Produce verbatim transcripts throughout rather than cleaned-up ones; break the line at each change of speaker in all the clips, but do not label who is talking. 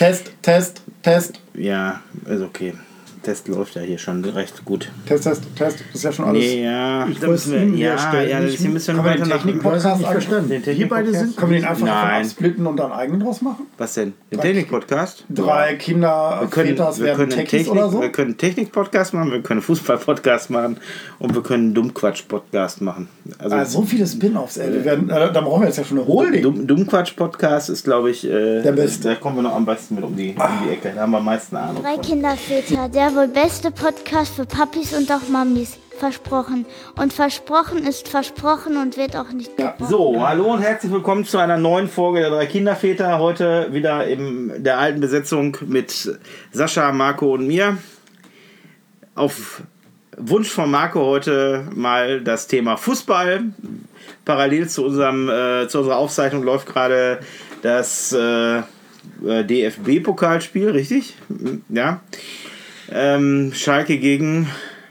Test, Test, Test.
Ja, ist okay. Test läuft ja hier schon recht gut.
Test, Test, Test, das ist ja schon alles.
Nee, ja,
ich
da müssen wir, ja,
stellen.
ja, das ist hier müssen wir
Können wir
weiter
den
nach
Technik-Podcast
nicht verstanden.
Den
Wir beide
Technik-Podcast?
sind.
Können wir den einfach davon
Nein.
absplitten und dann einen eigenen draus machen?
Was denn? Den Technik-Podcast?
Drei Kinder,
Wir können,
Väters
wir
werden
können
Techies
Technik,
oder so?
wir können Technik-Podcast machen, wir können Fußball-Podcast machen und wir können Dummquatsch-Podcast machen. Also,
Ah, so viele Spin-Offs, ey. Wir werden, äh, da brauchen wir jetzt ja schon eine Holding.
Dumm, Dummquatsch-Podcast ist, glaube ich, äh,
Der beste.
Da kommen wir noch am besten mit um die, um die Ecke. Da haben wir am meisten Ahnung.
Drei
von.
Kinderväter, der wohl beste Podcast für Papis und auch Mamis. Versprochen. Und versprochen ist versprochen und wird auch nicht gebrochen.
So, hallo und herzlich willkommen zu einer neuen Folge der drei Kinderväter. Heute wieder in der alten Besetzung mit Sascha, Marco und mir. Auf Wunsch von Marco heute mal das Thema Fußball. Parallel zu, unserem, äh, zu unserer Aufzeichnung läuft gerade das äh, D F B-Pokalspiel, richtig? Ja. Ähm, Schalke gegen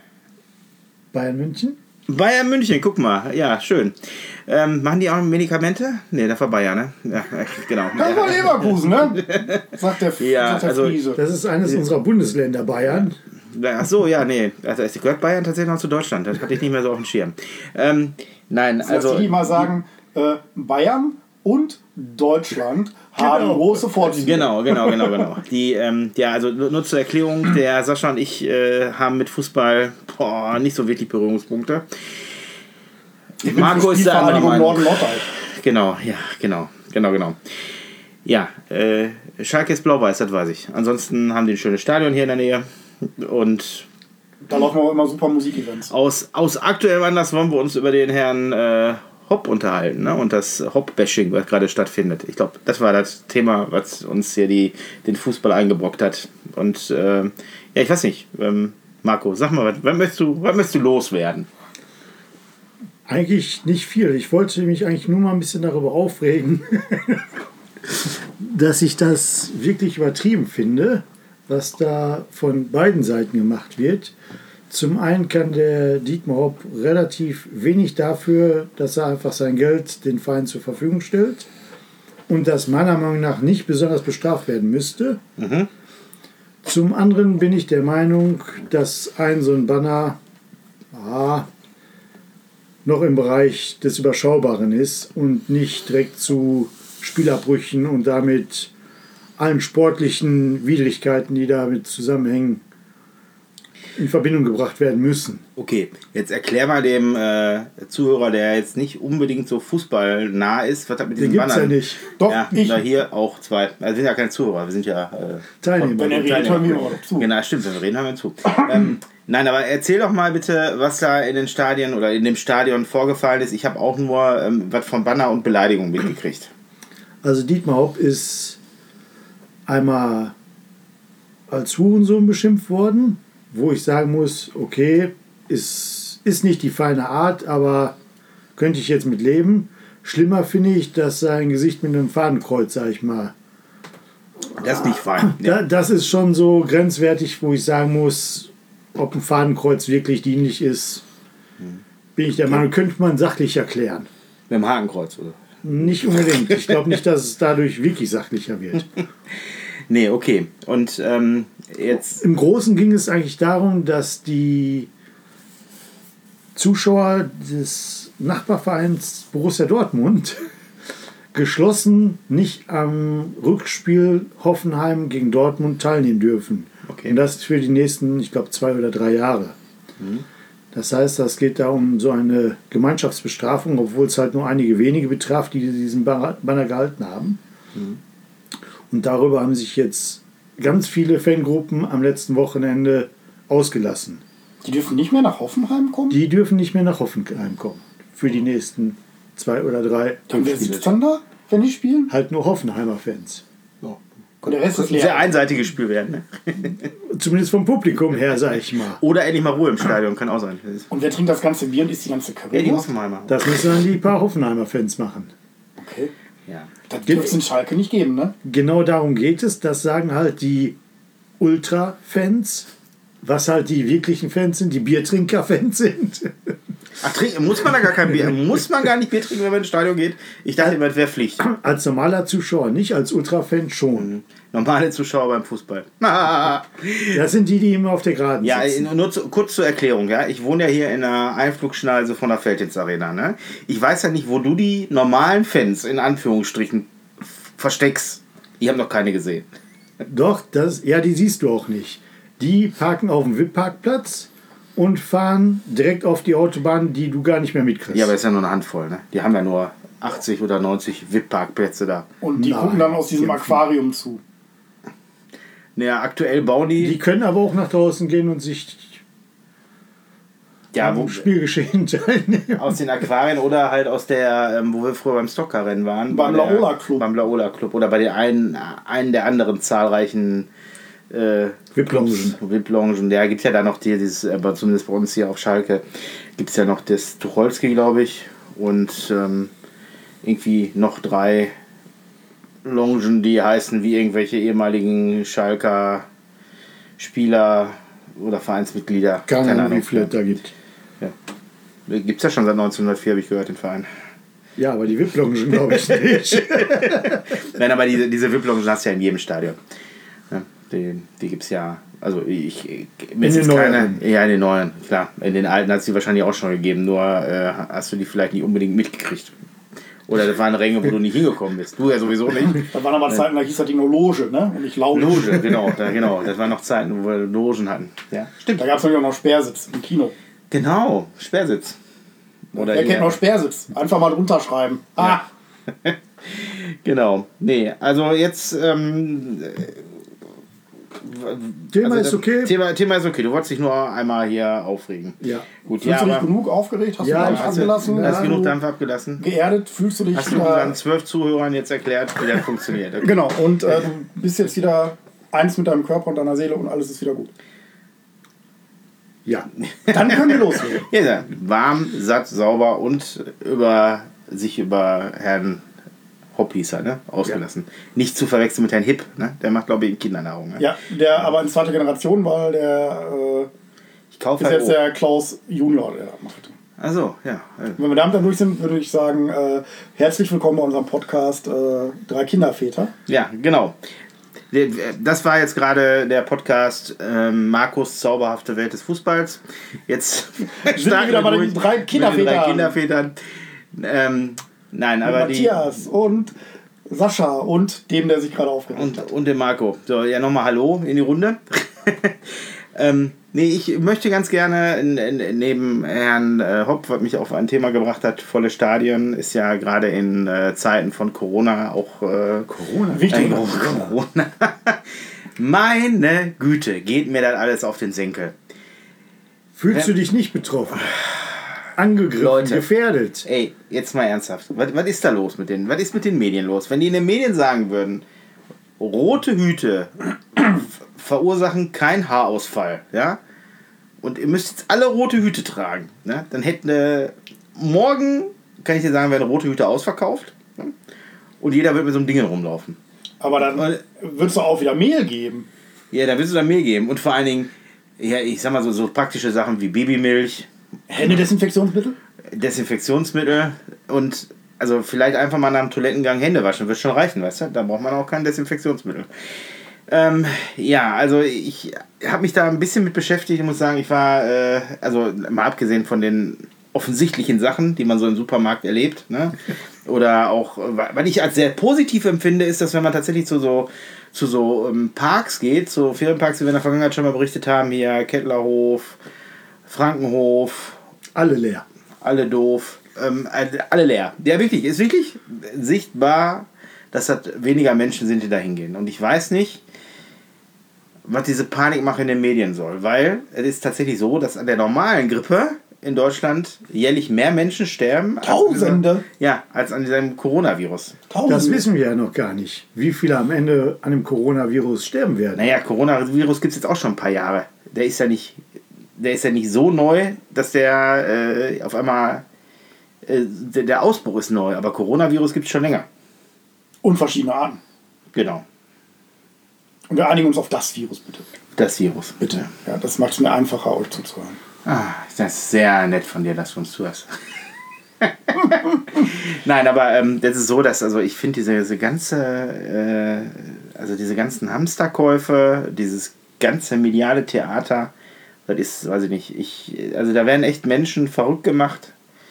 Bayern München?
Bayern München, guck mal. Ja, schön. Ähm, machen die auch Medikamente? Ne, das war Bayern, ne? Ja, genau.
Das war Leverkusen, ne? Sagt der,
Ja,
sagt der
also-
Friese.
Das ist eines unserer Bundesländer, Bayern.
Ach so, ja, nee. Also, es gehört Bayern tatsächlich noch zu Deutschland. Das hatte ich nicht mehr so auf dem Schirm. Ähm, nein,
Also,
also...
die mal sagen, äh, Bayern und Deutschland haben
Genau.
große Vorzüge.
Genau, genau, genau, genau. Die, ähm, ja, also nur nur zur Erklärung, der Sascha und ich äh, haben mit Fußball boah, nicht so wirklich Berührungspunkte.
Ich bin
Marco
für
ist der andere
Spielvereinigung
Meinung.
Norden-Nordrhein.
Genau, ja, genau, genau, genau. Ja, äh, Schalke ist blau-weiß, das weiß ich. Ansonsten haben die ein schönes Stadion hier in der Nähe. Und
Da laufen auch immer super Musikevents.
aus, aus aktuellem Anlass wollen wir uns über den Herrn äh, Hopp unterhalten, ne? Und das Hopp-Bashing, was gerade stattfindet. Ich glaube, das war das Thema, was uns hier die, den Fußball eingebrockt hat. Und äh, ja, ich weiß nicht, ähm, Marco, sag mal, was, was, möchtest du, was möchtest du loswerden?
Eigentlich nicht viel. Ich wollte mich eigentlich nur mal ein bisschen darüber aufregen, dass ich das wirklich übertrieben finde, was da von beiden Seiten gemacht wird. Zum einen kann der Dietmar Hopp relativ wenig dafür, dass er einfach sein Geld den Verein zur Verfügung stellt und das meiner Meinung nach nicht besonders bestraft werden müsste.
Mhm.
Zum anderen bin ich der Meinung, dass ein so ein Banner ah, noch im Bereich des Überschaubaren ist und nicht direkt zu Spielabbrüchen und damit allen sportlichen Widrigkeiten, die damit zusammenhängen, in Verbindung gebracht werden müssen.
Okay, jetzt erklär mal dem äh, Zuhörer, der jetzt nicht unbedingt so fußballnah ist, was hat mit
Den
diesen
gibt es ja
Bannern?
nicht.
Doch,
Ja,
ich.
da hier auch zwei. Also wir sind ja keine Zuhörer, wir sind ja äh,
Teilnehmer.
Wenn er redet,
Teilnehmer.
hören wir auch zu.
Genau, stimmt, wenn wir reden, hören wir zu. ähm, nein, aber erzähl doch mal bitte, was da in den Stadien oder in dem Stadion vorgefallen ist. Ich habe auch nur ähm, was von Banner und Beleidigung mitgekriegt.
Also Dietmar Hopp ist einmal als Hurensohn beschimpft worden, wo ich sagen muss, okay, ist, ist nicht die feine Art, aber könnte ich jetzt mit leben. Schlimmer finde ich, dass sein Gesicht mit einem Fadenkreuz, sag ich mal,
Das ist nicht fein.
da, das ist schon so grenzwertig, wo ich sagen muss, ob ein Fadenkreuz wirklich dienlich ist, bin ich der Meinung, könnte man sachlich erklären.
Mit dem Hakenkreuz, oder?
Nicht unbedingt. Ich glaube nicht, dass es dadurch wirklich sachlicher wird.
Nee, okay. Und ähm, jetzt...
Im Großen ging es eigentlich darum, dass die Zuschauer des Nachbarvereins Borussia Dortmund geschlossen nicht am Rückspiel Hoffenheim gegen Dortmund teilnehmen dürfen.
Okay.
Und das für die nächsten, ich glaube, zwei oder drei Jahre.
Mhm.
Das heißt, das geht da um so eine Gemeinschaftsbestrafung, obwohl es halt nur einige wenige betraf, die diesen Banner gehalten haben.
Mhm.
Und darüber haben sich jetzt ganz viele Fangruppen am letzten Wochenende ausgelassen.
Die dürfen nicht mehr nach Hoffenheim kommen?
Die dürfen nicht mehr nach Hoffenheim kommen. Für die nächsten zwei oder drei
Und wer
Spiele.
sitzt dann da, wenn die spielen?
Halt nur Hoffenheimer Fans.
Und der Rest ist
Sehr
leer.
einseitiges Spiel werden, ne?
Zumindest vom Publikum her, sag ich mal.
Oder endlich mal Ruhe im Stadion, kann auch sein.
Und wer trinkt das ganze Bier und isst die ganze
Ja, die
Currywurst?
Hoffenheimer.
Das müssen dann die paar Hoffenheimer Fans machen.
Okay.
Ja.
Das dürfte es in Schalke nicht geben, ne?
Genau darum geht es. Das sagen halt die Ultra-Fans, was halt die wirklichen Fans sind, die Biertrinker-Fans sind.
Ach, trinken, muss man da gar kein Bier, muss man gar nicht Bier trinken, wenn man ins Stadion geht? Ich dachte immer, das wäre Pflicht.
Als normaler Zuschauer, nicht als Ultrafan schon.
Normale Zuschauer beim Fußball.
Das sind die, die immer auf der Geraden
Ja,
sitzen.
nur zu, kurz zur Erklärung. Ja? Ich wohne ja hier in einer Einflugschneise von der Feldhins Arena. Ne? Ich weiß ja nicht, wo du die normalen Fans in Anführungsstrichen versteckst. Ich habe noch keine gesehen.
Doch, das, ja, die siehst du auch nicht. Die parken auf dem W I P-Parkplatz und fahren direkt auf die Autobahn, die du gar nicht mehr mitkriegst.
Ja, aber das ist ja nur eine Handvoll. Ne? Die haben ja nur achtzig oder neunzig W I P-Parkplätze da.
Und die
Nein,
gucken dann aus diesem
die-
Aquarium zu.
Naja, aktuell bauen die...
Die können aber auch nach draußen gehen und sich
ja,
am
wo,
Spielgeschehen teilnehmen.
aus den Aquarien oder halt aus der, ähm, wo wir früher beim Stocker-Rennen waren.
Beim
bei der-
Laola Club.
Beim Laola Club. Oder bei den einen, einen der anderen zahlreichen äh,
W I P-Loungen.
V I P-Loungen. Ja, gibt ja da noch die, dieses, aber zumindest bei uns hier auf Schalke, gibt es ja noch das Tucholsky, glaube ich. Und ähm, irgendwie noch drei Loungen, die heißen wie irgendwelche ehemaligen Schalker Spieler oder Vereinsmitglieder.
Keine Ahnung, wie viele es da gibt.
Gibt es ja schon seit neunzehnhundertvier, habe ich gehört, den Verein.
Ja, aber die W I P-Loungen glaube ich nicht.
Nein, aber diese, diese V I P-Loungen hast du ja in jedem Stadion. Ja, die die gibt es ja. Also ich. ich mir ist
den
jetzt keine,
neueren.
ja, in den neuen, klar. In den alten hat es die wahrscheinlich auch schon gegeben, nur äh, hast du die vielleicht nicht unbedingt mitgekriegt. Oder das waren Ränge, wo du nicht hingekommen bist. Du ja sowieso nicht.
Da waren aber Zeiten, da hieß das Ding nur Loge, ne? Und nicht Lounge.
Loge, genau, da, genau. Das waren noch Zeiten, wo wir Logen hatten. Ja, stimmt.
Da gab es natürlich auch noch Sperrsitz im Kino.
Genau, Sperrsitz. Oder
Wer kennt
eher-
noch Sperrsitz? Einfach mal drunter schreiben. Ah,
Genau. Nee, also jetzt. Ähm,
Thema
also
ist
das-
okay.
Thema, Thema ist okay. Du wolltest dich nur einmal hier aufregen.
Ja.
Gut,
fühlst
ja,
du dich
aber
genug aufgeregt? Hast
Ja,
du Dampf
ich-
hast du,
abgelassen?
hast du genug
du
Dampf abgelassen?
geerdet? Fühlst du dich
Hast du
wieder...
unseren zwölf Zuhörern jetzt erklärt, wie das funktioniert? Okay.
Genau, und äh, du bist jetzt wieder eins mit deinem Körper und deiner Seele und alles ist wieder gut.
Ja.
Dann können wir loslegen.
Ja, ja, warm, satt, sauber und über sich über Herrn Hopp hieß er, ne? Ausgelassen. Nicht zu verwechseln mit Herrn Hipp, ne? Der macht, glaube ich, Kindernahrung. Ne?
Ja, der aber in zweiter Generation, weil der äh,
Ich kaufe
ist
halt
jetzt der Klaus Junior, der das macht.
Achso, ja.
Wenn wir damit dann durch sind, würde ich sagen, äh, herzlich willkommen bei unserem Podcast äh, Drei Kinderväter.
Ja, genau. Das war jetzt gerade der Podcast ähm, Markus zauberhafte Welt des Fußballs. Jetzt
Sind wir wieder bei den drei
mit den drei
Kindervätern.
Kindervätern. Ähm, nein, aber
Matthias und Sascha und dem, der sich gerade
die
aufgeregt
und,
hat.
und dem Marco. So, ja, nochmal Hallo in die Runde. ähm, nee, ich möchte ganz gerne in, in, neben Herrn äh, Hopp, was mich auf ein Thema gebracht hat, volle Stadien, ist ja gerade in äh, Zeiten von Corona auch äh,
Corona.
Wichtig.
Äh, Corona. Meine Güte, geht mir das alles auf den Senkel.
Fühlst du dich nicht betroffen? Angegriffen,
Leute.
gefährdet?
Ey, jetzt mal ernsthaft. Was, was ist da los mit denen? Was ist mit den Medien los? Wenn die in den Medien sagen würden, rote Hüte verursachen keinen Haarausfall, ja? Und ihr müsst jetzt alle rote Hüte tragen, ne? Dann hätten äh, morgen, kann ich dir sagen, werden rote Hüte ausverkauft. Ne? Und jeder wird mit so einem Ding rumlaufen.
Aber dann
Weil-
wird es doch auch wieder Mehl geben.
Ja, da willst du dann mehr geben. Und vor allen Dingen, ja, ich sag mal so, so praktische Sachen wie Babymilch,
Händedesinfektionsmittel?
Desinfektionsmittel und also vielleicht einfach mal nach dem Toilettengang Hände waschen, wird schon reichen, weißt du? Da braucht man auch kein Desinfektionsmittel. Ähm, ja, also ich habe mich da ein bisschen mit beschäftigt. Ich muss sagen, ich war, äh, also mal abgesehen von den offensichtlichen Sachen, die man so im Supermarkt erlebt, ne? Oder auch, was ich als sehr positiv empfinde, ist, dass wenn man tatsächlich zu so, zu so ähm, Parks geht, so Ferienparks, die wir in der Vergangenheit schon mal berichtet haben, hier Kettlerhof, Frankenhof,
Alle leer.
alle doof, ähm, alle leer. Ja, wirklich, ist wirklich sichtbar, dass das weniger Menschen sind, die da hingehen. Und ich weiß nicht, was diese Panikmache in den Medien soll, weil es ist tatsächlich so, dass an der normalen Grippe in Deutschland jährlich mehr Menschen sterben. als an
Tausende.
Dieser, ja, als an diesem Coronavirus.
Tausende.
Das wissen wir ja noch gar nicht, wie viele am Ende an dem Coronavirus sterben werden.
Naja, Coronavirus gibt es jetzt auch schon ein paar Jahre. Der ist ja nicht, der ist ja nicht so neu, dass der äh, auf einmal, äh, der, der Ausbruch ist neu, aber Coronavirus gibt es schon länger.
Und verschiedene Arten.
Genau,
Und wir einigen uns auf das Virus, bitte.
das Virus.
Bitte. Ja, das macht es mir einfacher, euch zuzuhören.
Ah, das ist sehr nett von dir, dass du uns zuhörst. Nein, aber ähm, das ist so, dass also ich finde diese, diese ganze, äh, also diese ganzen Hamsterkäufe, dieses ganze mediale Theater, das ist, weiß ich nicht, ich, also da werden echt Menschen verrückt gemacht.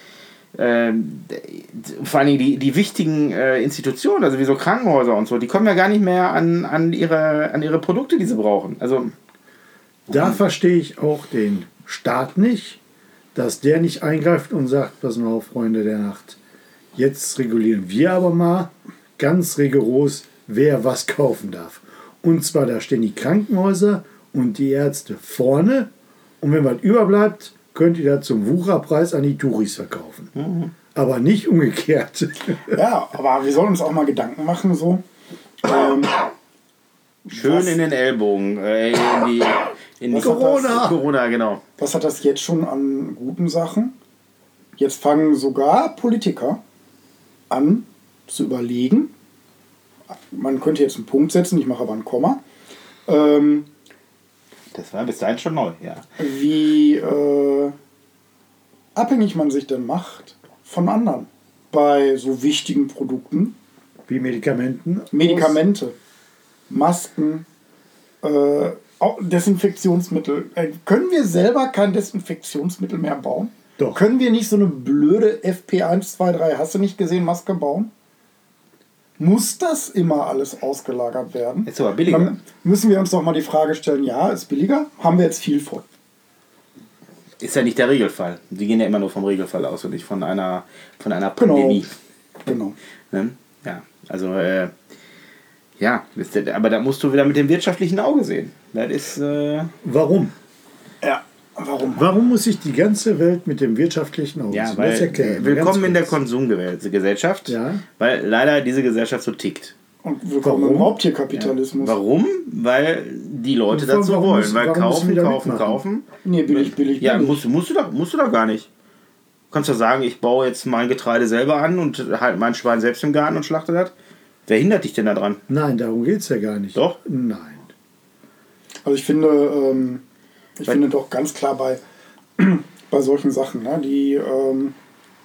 Ähm, vor allem die, die wichtigen äh, Institutionen, also wie so Krankenhäuser und so, die kommen ja gar nicht mehr an, an, ihre, an ihre Produkte, die sie brauchen. Also
Da verstehe ich auch den Staat nicht, dass der nicht eingreift und sagt, pass mal auf, Freunde der Nacht, jetzt regulieren wir aber mal ganz rigoros, wer was kaufen darf. Und zwar, da stehen die Krankenhäuser und die Ärzte vorne und wenn was überbleibt, könnt ihr das zum Wucherpreis an die Touris verkaufen. Mhm. Aber nicht umgekehrt.
Ja, aber wir sollen uns auch mal Gedanken machen, so. Ähm,
schön was, in den Ellbogen, äh, in die, in die
Corona.
Corona, genau.
Was hat das jetzt schon an guten Sachen? Jetzt fangen sogar Politiker an zu überlegen, man könnte jetzt einen Punkt setzen, ich mache aber ein Komma, ähm,
das war bis dahin schon neu, ja.
Wie äh, abhängig man sich denn macht von anderen bei so wichtigen Produkten.
Wie Medikamenten.
Medikamente, Masken, äh, auch Desinfektionsmittel. Äh, können wir selber kein Desinfektionsmittel mehr bauen?
Doch.
Können wir nicht so eine blöde F P eins zwei drei, hast du nicht gesehen, Maske bauen? Muss das immer alles ausgelagert werden?
Ist aber billiger.
Dann müssen wir uns doch mal die Frage stellen, ja, ist billiger? Haben wir jetzt viel von?
Ist ja nicht der Regelfall. Die gehen ja immer nur vom Regelfall aus und nicht von einer, von einer Pandemie.
Genau.
Ne? Ja, also äh, ja, aber da musst du wieder mit dem wirtschaftlichen Auge sehen. Das ist... Äh
Warum?
Ja, warum?
Warum muss sich die ganze Welt mit dem wirtschaftlichen Auge
ja,
sehen?
weil
Das erklären.
willkommen in der Konsumgesellschaft,
ja.
weil leider diese Gesellschaft so tickt.
Und willkommen im Raubtierkapitalismus.
Ja. Warum? Weil die Leute
warum,
dazu
warum
wollen.
müssen,
weil kaufen, kaufen,
mitmachen?
kaufen.
Nee, billig, billig,
Ja,
billig.
musst, musst, du doch, musst du doch gar nicht. Du kannst doch sagen, ich baue jetzt mein Getreide selber an und halte mein Schwein selbst im Garten und schlachte das. Wer hindert dich denn da dran?
Nein, darum geht es ja gar nicht.
Doch?
Nein.
Also ich finde, ähm, ich
Weil-
finde doch ganz klar bei, bei solchen Sachen, ne, die, ähm,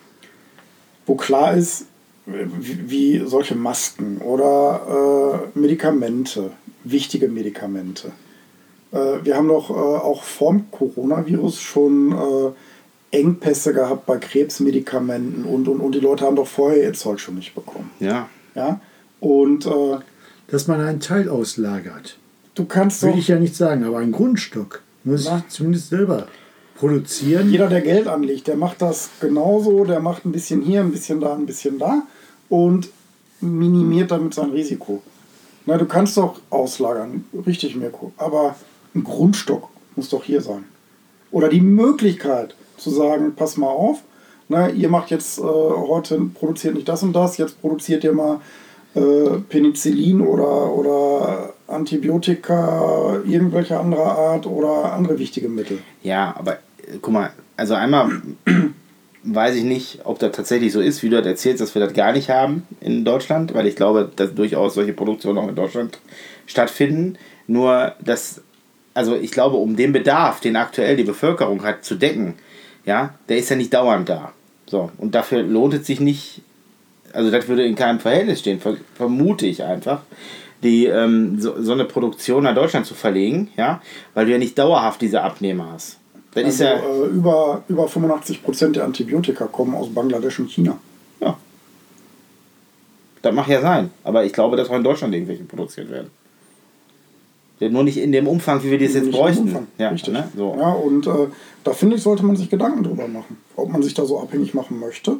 wo klar ist, wie, wie solche Masken oder äh, Medikamente, wichtige Medikamente. Äh, wir haben doch äh, auch vorm Coronavirus schon äh, Engpässe gehabt bei Krebsmedikamenten und, und, und die Leute haben doch vorher ihr Zeug schon nicht bekommen.
Ja.
Ja? Und äh,
Dass man einen Teil auslagert,
du kannst
will
doch...
ich ja nicht sagen, aber ein Grundstück muss
Na?
ich zumindest selber produzieren.
Jeder, der Geld anlegt, der macht das genauso, der macht ein bisschen hier, ein bisschen da, ein bisschen da und minimiert damit sein Risiko. Na, du kannst doch auslagern, richtig, Mirko, aber ein Grundstock muss doch hier sein. Oder die Möglichkeit zu sagen, pass mal auf, na, ihr macht jetzt äh, heute, produziert nicht das und das, jetzt produziert ihr mal äh, Penicillin oder, oder Antibiotika irgendwelcher anderer Art oder andere wichtige Mittel.
Ja, aber äh, guck mal, also einmal weiß ich nicht, ob das tatsächlich so ist, wie du das erzählst, dass wir das gar nicht haben in Deutschland, weil ich glaube, dass durchaus solche Produktionen auch in Deutschland stattfinden. Nur, dass, also ich glaube, um den Bedarf, den aktuell die Bevölkerung hat, zu decken, ja, der ist ja nicht dauernd da. So, und dafür lohnt es sich nicht, also das würde in keinem Verhältnis stehen, ver vermute ich einfach, die, ähm, so, so eine Produktion nach Deutschland zu verlegen, ja, weil du ja nicht dauerhaft diese Abnehmer hast. Das
Also
ist ja,
äh, über, über fünfundachtzig Prozent der Antibiotika kommen aus Bangladesch und China.
ja. Das mag ja sein, aber ich glaube, dass auch in Deutschland irgendwelche produziert werden. Ja, nur nicht in dem Umfang, wie wir das jetzt
Nicht im
bräuchten.
Umfang,
Ja,
richtig.
ne? So.
Ja, und äh, da finde ich, sollte man sich Gedanken drüber machen, ob man sich da so abhängig machen möchte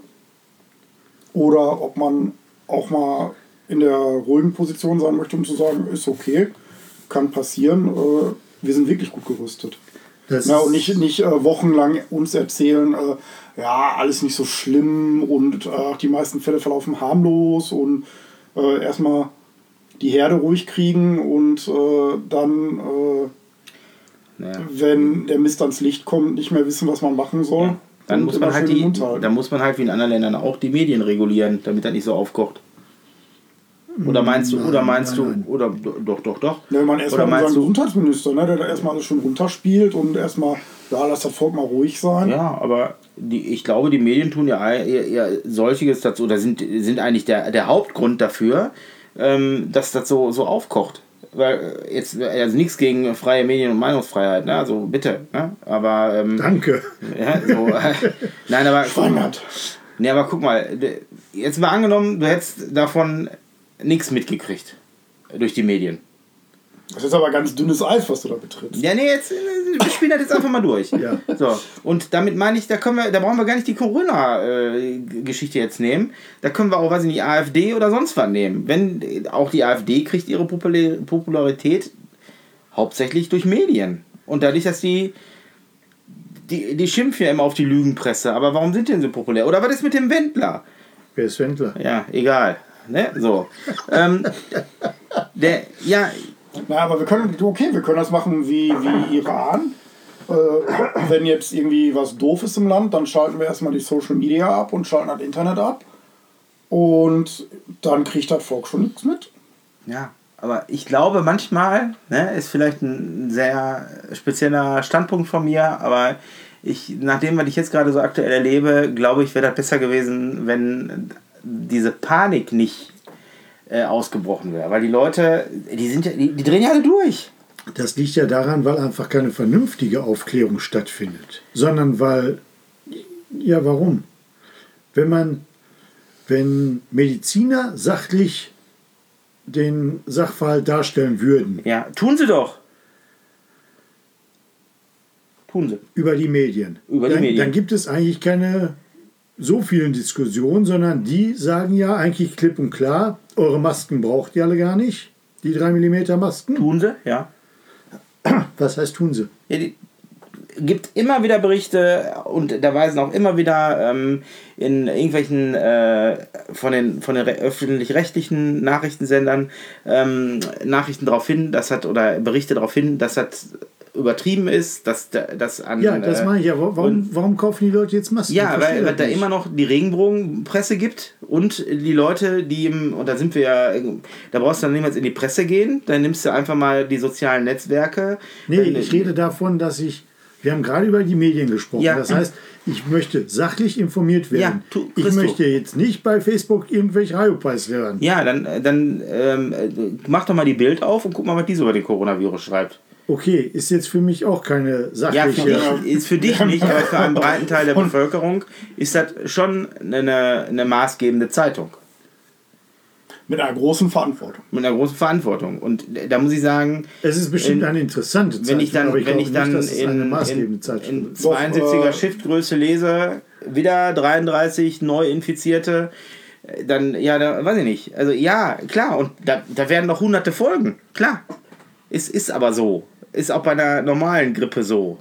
oder ob man auch mal in der ruhigen Position sein möchte, um zu sagen, ist okay, kann passieren, äh, wir sind wirklich gut gerüstet.
Das
Ja, und nicht, nicht äh, wochenlang uns erzählen, äh, ja, alles nicht so schlimm und äh, die meisten Fälle verlaufen harmlos und äh, erstmal die Herde ruhig kriegen und äh, dann, äh,
Ja.
wenn der Mist ans Licht kommt, nicht mehr wissen, was man machen soll.
Ja. Dann
und
muss man
immer
halt
schön den
die,
Mund halten.
dann muss man halt wie in anderen Ländern auch die Medien regulieren, damit das nicht so aufkocht. Oder meinst du,
Nein,
oder meinst
nein,
du,
nein.
oder doch, doch, doch.
Ja, wenn man
Oder
erstmal unseren
meinst du,
Gesundheitsminister, ne, der da erstmal alles schön runterspielt und erstmal, ja, lass das Volk mal ruhig sein.
ja, aber die, ich glaube, die Medien tun ja eher, eher solches dazu, oder sind, sind eigentlich der, der Hauptgrund dafür, ähm, dass das so, so aufkocht. Weil äh, jetzt, also nichts gegen freie Medien und Meinungsfreiheit, ne? Also bitte, ne? Aber ähm,
Danke.
ja, so, äh, nein, aber
Schweinert.
nee, aber guck mal, d- jetzt mal angenommen, du hättest davon nichts mitgekriegt durch die Medien.
Das ist aber ganz dünnes Eis, was du da betrittst.
Ja, nee, jetzt äh, wir spielen das jetzt einfach mal durch.
Ja.
So, und damit meine ich, da können wir, da brauchen wir gar nicht die Corona-Geschichte jetzt nehmen. Da können wir auch, weiß ich nicht, AfD oder sonst was nehmen. Wenn äh, auch die AfD kriegt ihre Popula- Popularität hauptsächlich durch Medien. Und dadurch, dass die die, die schimpfen ja immer auf die Lügenpresse. Aber warum sind die denn so populär? Oder was ist mit dem Wendler?
Wer ist Wendler?
Ja, egal. Ne? So. ähm, der, ja,
Na, aber wir können, okay, wir können das machen wie, wie Iran. Äh, wenn jetzt irgendwie was doof ist im Land, dann schalten wir erstmal die Social Media ab und schalten das Internet ab. Und dann kriegt das Volk schon nichts mit.
ja, aber ich glaube manchmal, ne, ist vielleicht ein sehr spezieller Standpunkt von mir, aber ich, nach dem, was ich jetzt gerade so aktuell erlebe, glaube ich, wäre das besser gewesen, wenn diese Panik nicht äh, ausgebrochen wäre. Weil die Leute, die sind ja, die, die drehen ja alle durch.
Das liegt ja daran, weil einfach keine vernünftige Aufklärung stattfindet. Sondern weil, ja warum? Wenn man, wenn Mediziner sachlich den Sachverhalt darstellen würden,
Ja, tun sie doch. Tun sie.
über die Medien,
Über die
dann,
Medien.
dann gibt es eigentlich keine so vielen Diskussionen, sondern die sagen ja eigentlich klipp und klar, eure Masken braucht ihr alle gar nicht, die drei Millimeter Masken.
Tun sie, ja.
Was heißt tun sie?
Ja, die gibt immer wieder Berichte und da weisen auch immer wieder ähm, in irgendwelchen äh, von den, von den re- öffentlich-rechtlichen Nachrichtensendern ähm, Nachrichten darauf hin, dass hat oder Berichte darauf hin, dass das übertrieben ist, dass das an
Ja, das
äh,
meine ich ja. Warum, warum kaufen die Leute jetzt Masken?
ja,
Ich verstehe
weil, weil
das
da
nicht.
immer noch die Regenbogenpresse gibt und die Leute, die im, und da sind wir ja, da brauchst du dann niemals in die Presse gehen, dann nimmst du einfach mal die sozialen Netzwerke.
Nee,
Dann-
ich rede davon, dass ich, wir haben gerade über die Medien gesprochen,
Ja.
das heißt, ich möchte sachlich informiert werden.
Ja, tu-
ich
kriegst du.
möchte jetzt nicht bei Facebook irgendwelche Riopies hören.
Ja, dann, dann ähm, mach doch mal die Bild auf und guck mal, was die so über den Coronavirus schreibt.
Okay, ist jetzt für mich auch keine
Ja, für
sachliche...
dich, ist für dich nicht, aber für einen breiten Teil der Bevölkerung ist das schon eine, eine maßgebende Zeitung.
Mit einer großen Verantwortung.
Mit einer großen Verantwortung. Und da muss ich sagen,
Es ist bestimmt
in-
eine interessante Zeitung,
wenn ich dann,
aber ich
wenn
glaube
ich dann
nicht, dass es eine
in,
maßgebende
in,
Zeitung
in
ist.
zweiundsiebziger
Doch, äh,
Shiftgröße lese, wieder dreiunddreißig Neuinfizierte, dann, ja, da weiß ich nicht. Also ja, klar, und da, da werden noch hunderte Folgen, klar. Es ist aber so. Ist auch bei einer normalen Grippe so.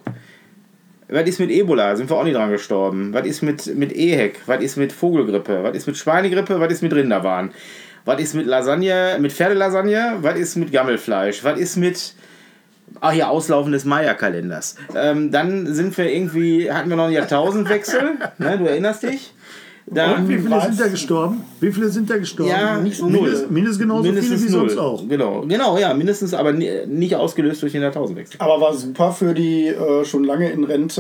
Was ist mit Ebola? Sind wir auch nicht dran gestorben. Was ist mit, mit EHEC? Was ist mit Vogelgrippe? Was ist mit Schweinegrippe? Was ist mit Rinderwahn? Was ist mit Lasagne, mit Pferdelasagne? Was ist mit Gammelfleisch? Was ist mit... Ach ja, Auslaufen des Maya-Kalenders. Ähm, dann sind wir irgendwie... Hatten wir noch einen Jahrtausendwechsel. Ne, du erinnerst dich? Da,
Und wie viele
weiß-
sind da gestorben? Wie viele sind da gestorben?
Ja,
nicht
null.
Mindest, mindestens genauso
mindestens
viele wie
null.
sonst auch.
Genau, genau, ja, mindestens, aber ni- nicht ausgelöst durch den Jahrtausendwechsel.
Aber war super für die äh, schon lange in Rente,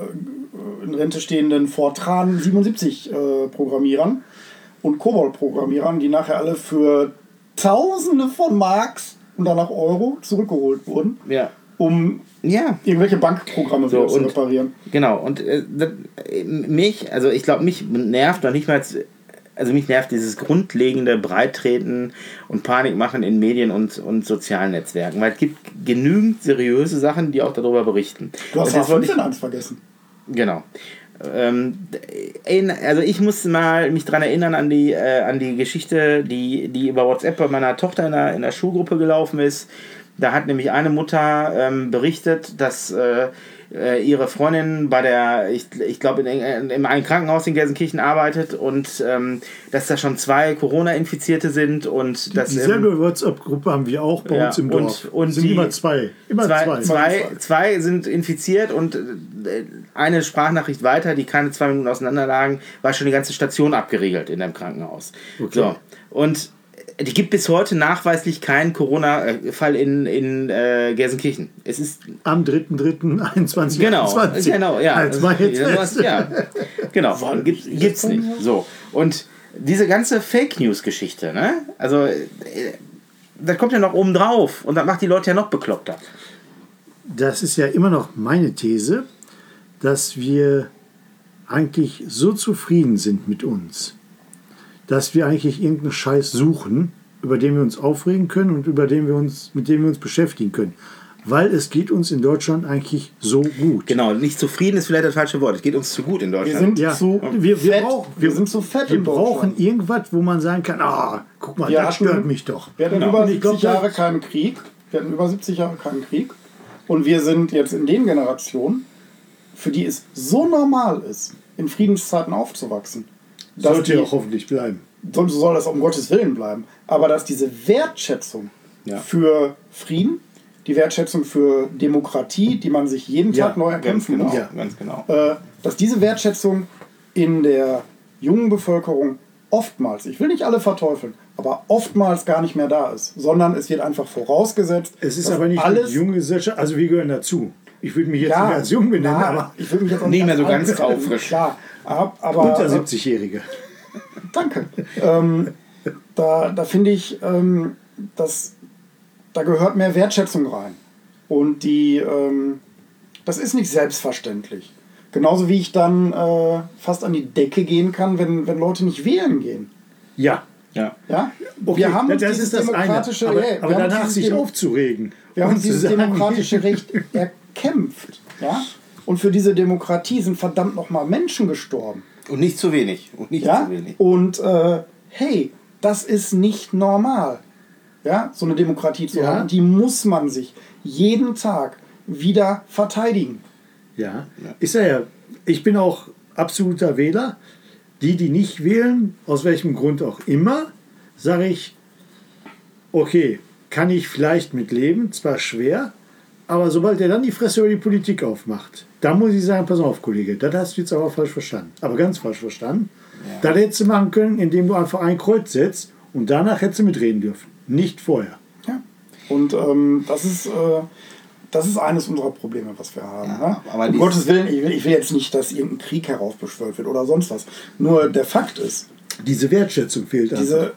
äh, in Rente stehenden Fortran siebenundsiebzig äh, Programmierern und Cobol-Programmierern, die nachher alle für Tausende von Marks und danach Euro zurückgeholt wurden,
Ja.
um
Ja,
irgendwelche Bankprogramme
So,
wieder zu
und-
reparieren.
genau. Und äh, das, äh, mich, also ich glaube, mich nervt noch nicht mal, also mich nervt dieses grundlegende Breittreten und Panikmachen in Medien und, und sozialen Netzwerken, weil es gibt genügend seriöse Sachen, die auch darüber berichten.
Du hast
Und
ja
jetzt wollte ich-
fünf eins vergessen.
Genau. Ähm, in, also ich musste mal mich daran erinnern an die, äh, an die Geschichte, die, die über WhatsApp bei meiner Tochter in der, in der Schulgruppe gelaufen ist. Da hat nämlich eine Mutter ähm, berichtet, dass äh, äh, ihre Freundin bei der, ich, ich glaube, in, in, in einem Krankenhaus in Gelsenkirchen arbeitet und ähm, dass da schon zwei Corona-Infizierte sind und dass
Dieselbe WhatsApp-Gruppe haben wir auch bei
Ja,
uns im
und-
Dorf.
und
sind
die-
immer zwei. Immer
zwei,
zwei.
zwei, zwei sind infiziert und äh, eine Sprachnachricht weiter, die keine zwei Minuten auseinander lagen, war schon die ganze Station abgeriegelt in dem Krankenhaus.
Okay.
So. Und die gibt bis heute nachweislich keinen Corona-Fall in, in äh, Gelsenkirchen. Es ist
am dritter dritter einundzwanzig
genau, genau, ja.
Als mal jetzt
ja, was, ja. Genau, gibt, gibt's nicht. So. Und diese ganze Fake-News-Geschichte, ne? Also, äh, das kommt ja noch oben drauf und das macht die Leute ja noch bekloppter.
Das ist ja immer noch meine These, dass wir eigentlich so zufrieden sind mit uns, dass wir eigentlich irgendeinen Scheiß suchen, über den wir uns aufregen können und über den wir uns, mit dem wir uns beschäftigen können. Weil es geht uns in Deutschland eigentlich so gut.
Genau, nicht zufrieden ist vielleicht das falsche Wort. Es geht uns zu gut in Deutschland.
Wir sind
Ja,
zu
wir, wir,
fett.
brauchen,
wir sind zu fett
Wir
in
brauchen
Deutschland.
irgendwas, wo man sagen kann, ah, guck mal,
Wir
das
hatten-
stört mich doch.
Wir hatten
Genau.
über
Und ich
siebzig
glaub,
Jahre keinen Krieg. Wir hatten über siebzig Jahre keinen Krieg. Und wir sind jetzt in den Generationen, für die es so normal ist, in Friedenszeiten aufzuwachsen. dass
Sollte
die-
ja auch hoffentlich bleiben.
so soll das um Gottes Willen bleiben. Aber dass diese Wertschätzung
Ja.
für Frieden, die Wertschätzung für Demokratie, die man sich jeden
Ja,
Tag neu
Ganz
erkämpfen
genau,
muss,
Ja.
ganz genau.
äh, dass diese Wertschätzung in der jungen Bevölkerung oftmals, ich will nicht alle verteufeln, aber oftmals gar nicht mehr da ist, sondern es wird einfach vorausgesetzt,
Es ist
dass
aber nicht
alles
eine junge Gesellschaft, also wir gehören dazu. Ich würde mich jetzt
ja,
nicht als jung benennen,
na,
aber
ich will mich jetzt auch
Nicht mehr so
als
ganz
alt bezeichnen,
taufrisch.
Klar, ab- aber
unter
äh,
siebzig-Jährige.
Danke. ähm, da da finde ich, ähm, dass da gehört mehr Wertschätzung rein. Und die, ähm, das ist nicht selbstverständlich. Genauso wie ich dann äh, fast an die Decke gehen kann, wenn, wenn Leute nicht wählen gehen.
Ja,
Ja.
Ja?
okay,
wir haben uns
das
dieses
ist das eine.
demokratische,
Aber,
yeah,
aber
wir haben uns
danach
dieses
sich
Demo-
aufzuregen.
wir haben
und
uns
zu
dieses
sagen,
demokratische Recht erkämpft. Ja? Und für diese Demokratie sind verdammt nochmal Menschen gestorben.
Und nicht zu wenig. Und nicht
Ja?
zu wenig.
Und äh, hey, das ist nicht normal, ja, so eine Demokratie zu
Ja.
haben. Und die muss man sich jeden Tag wieder verteidigen.
Ja, ist ja, ja. Ich bin auch absoluter Wähler. Die, die nicht wählen, aus welchem Grund auch immer, sage ich, okay, kann ich vielleicht mit leben, zwar schwer, aber sobald er dann die Fresse über die Politik aufmacht, da muss ich sagen, pass auf, Kollege, das hast du jetzt aber falsch verstanden. Aber ganz falsch verstanden.
Ja.
Das hättest du machen können, indem du einfach ein Kreuz setzt und danach hättest du mitreden dürfen. Nicht vorher.
Ja. Und ähm, das ist... Äh, Das ist eines unserer Probleme, was wir haben.
Ja,
ne?
aber
Um
dies-
Gottes Willen, ich will, ich will jetzt nicht, dass irgendein Krieg heraufbeschwört wird oder sonst was. Nur der Fakt ist,
Diese Wertschätzung fehlt einfach.
diese,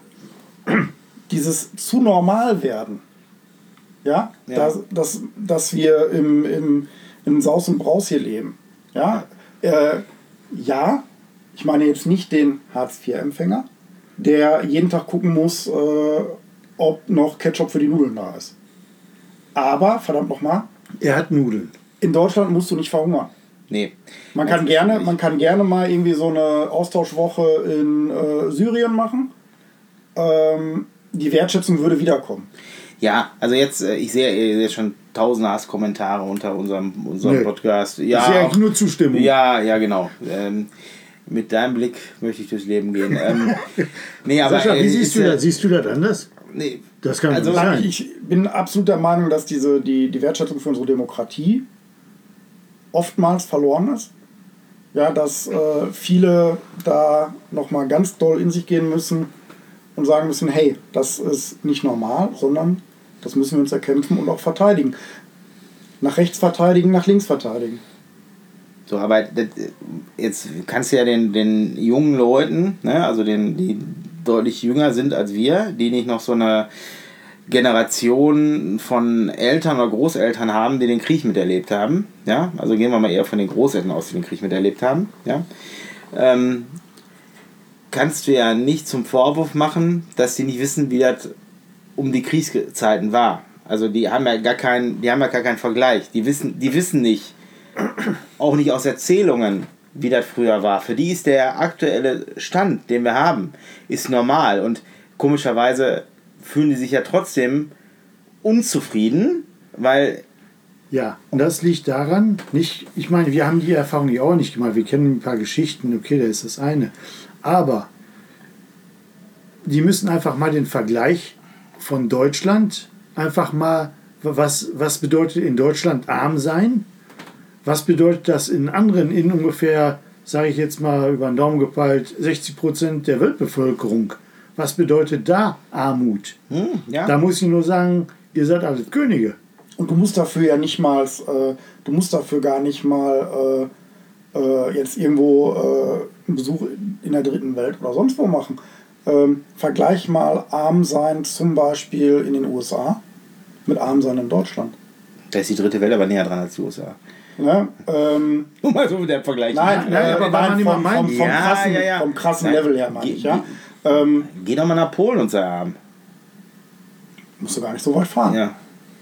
dieses zu normal werden, ja,
Ja.
Dass, dass, dass wir im, im, im Saus und Braus hier leben. Ja, äh, ja, ich meine jetzt nicht den Hartz vier Empfänger, der jeden Tag gucken muss, äh, ob noch Ketchup für die Nudeln da ist. Aber, verdammt nochmal,
Er hat Nudeln.
in Deutschland musst du nicht verhungern.
Nee.
Man
Das
kann,
ist
gerne,
nicht.
man kann gerne mal irgendwie so eine Austauschwoche in äh, Syrien machen. Ähm, die Wertschätzung würde wiederkommen.
Ja, also jetzt, äh, ich sehe äh, jetzt schon tausende Hasskommentare unter unserem, unserem
Nee.
Podcast.
Ich
Ja,
sehe
auch,
eigentlich nur Zustimmung.
ja, ja, genau. Ähm, mit deinem Blick möchte ich durchs Leben gehen. Ähm, nee, aber,
Sascha, wie
äh,
siehst
ist,
du
äh,
das? Siehst du das anders?
Nee,
Das kann
Also,
nicht sein.
Ich bin absolut der Meinung, dass diese, die, die Wertschätzung für unsere Demokratie oftmals verloren ist. Ja, dass äh, viele da nochmal ganz doll in sich gehen müssen und sagen müssen, hey, das ist nicht normal, sondern das müssen wir uns erkämpfen und auch verteidigen. Nach rechts verteidigen, nach links verteidigen.
So, aber das, jetzt kannst du ja den, den jungen Leuten, ne, also den, die deutlich jünger sind als wir, die nicht noch so eine Generation von Eltern oder Großeltern haben, die den Krieg miterlebt haben, ja, also gehen wir mal eher von den Großeltern aus, die den Krieg miterlebt haben, ja, ähm, kannst du ja nicht zum Vorwurf machen, dass die nicht wissen, wie das um die Kriegszeiten war. Also die haben ja gar keinen, die haben ja gar keinen Vergleich. Die wissen, die wissen nicht, auch nicht aus Erzählungen, wie das früher war. Für die ist der aktuelle Stand, den wir haben, ist normal. Und komischerweise fühlen die sich ja trotzdem unzufrieden, weil
Ja, und das liegt daran, nicht, ich meine, wir haben die Erfahrung ja auch nicht gemacht. Wir kennen ein paar Geschichten, okay, da ist das eine. Aber die müssen einfach mal den Vergleich von Deutschland, einfach mal, was, was bedeutet in Deutschland arm sein? Was bedeutet das in anderen, in ungefähr, sage ich jetzt mal über den Daumen gepeilt, sechzig Prozent der Weltbevölkerung? Was bedeutet da Armut?
Hm, ja.
Da muss ich nur sagen, ihr seid alles Könige.
Und du musst dafür ja nicht mal, äh, du musst dafür gar nicht mal äh, äh, jetzt irgendwo äh, einen Besuch in der dritten Welt oder sonst wo machen. Ähm, vergleich mal arm sein zum Beispiel in den U S A mit arm sein in Deutschland.
Da ist die dritte Welt aber näher dran als die U S A.
Ja, ähm,
Um mal so mit der Vergleich.
nein,
nein,
äh,
aber
nein,
weil man immer
vom,
meint-
vom, vom
Ja,
krassen,
ja, ja.
vom krassen
Nein,
Level her meine
geh-
ich. Ja? Ähm,
Geh doch mal nach Polen und sei arm.
musst du gar nicht so weit fahren.
Ja.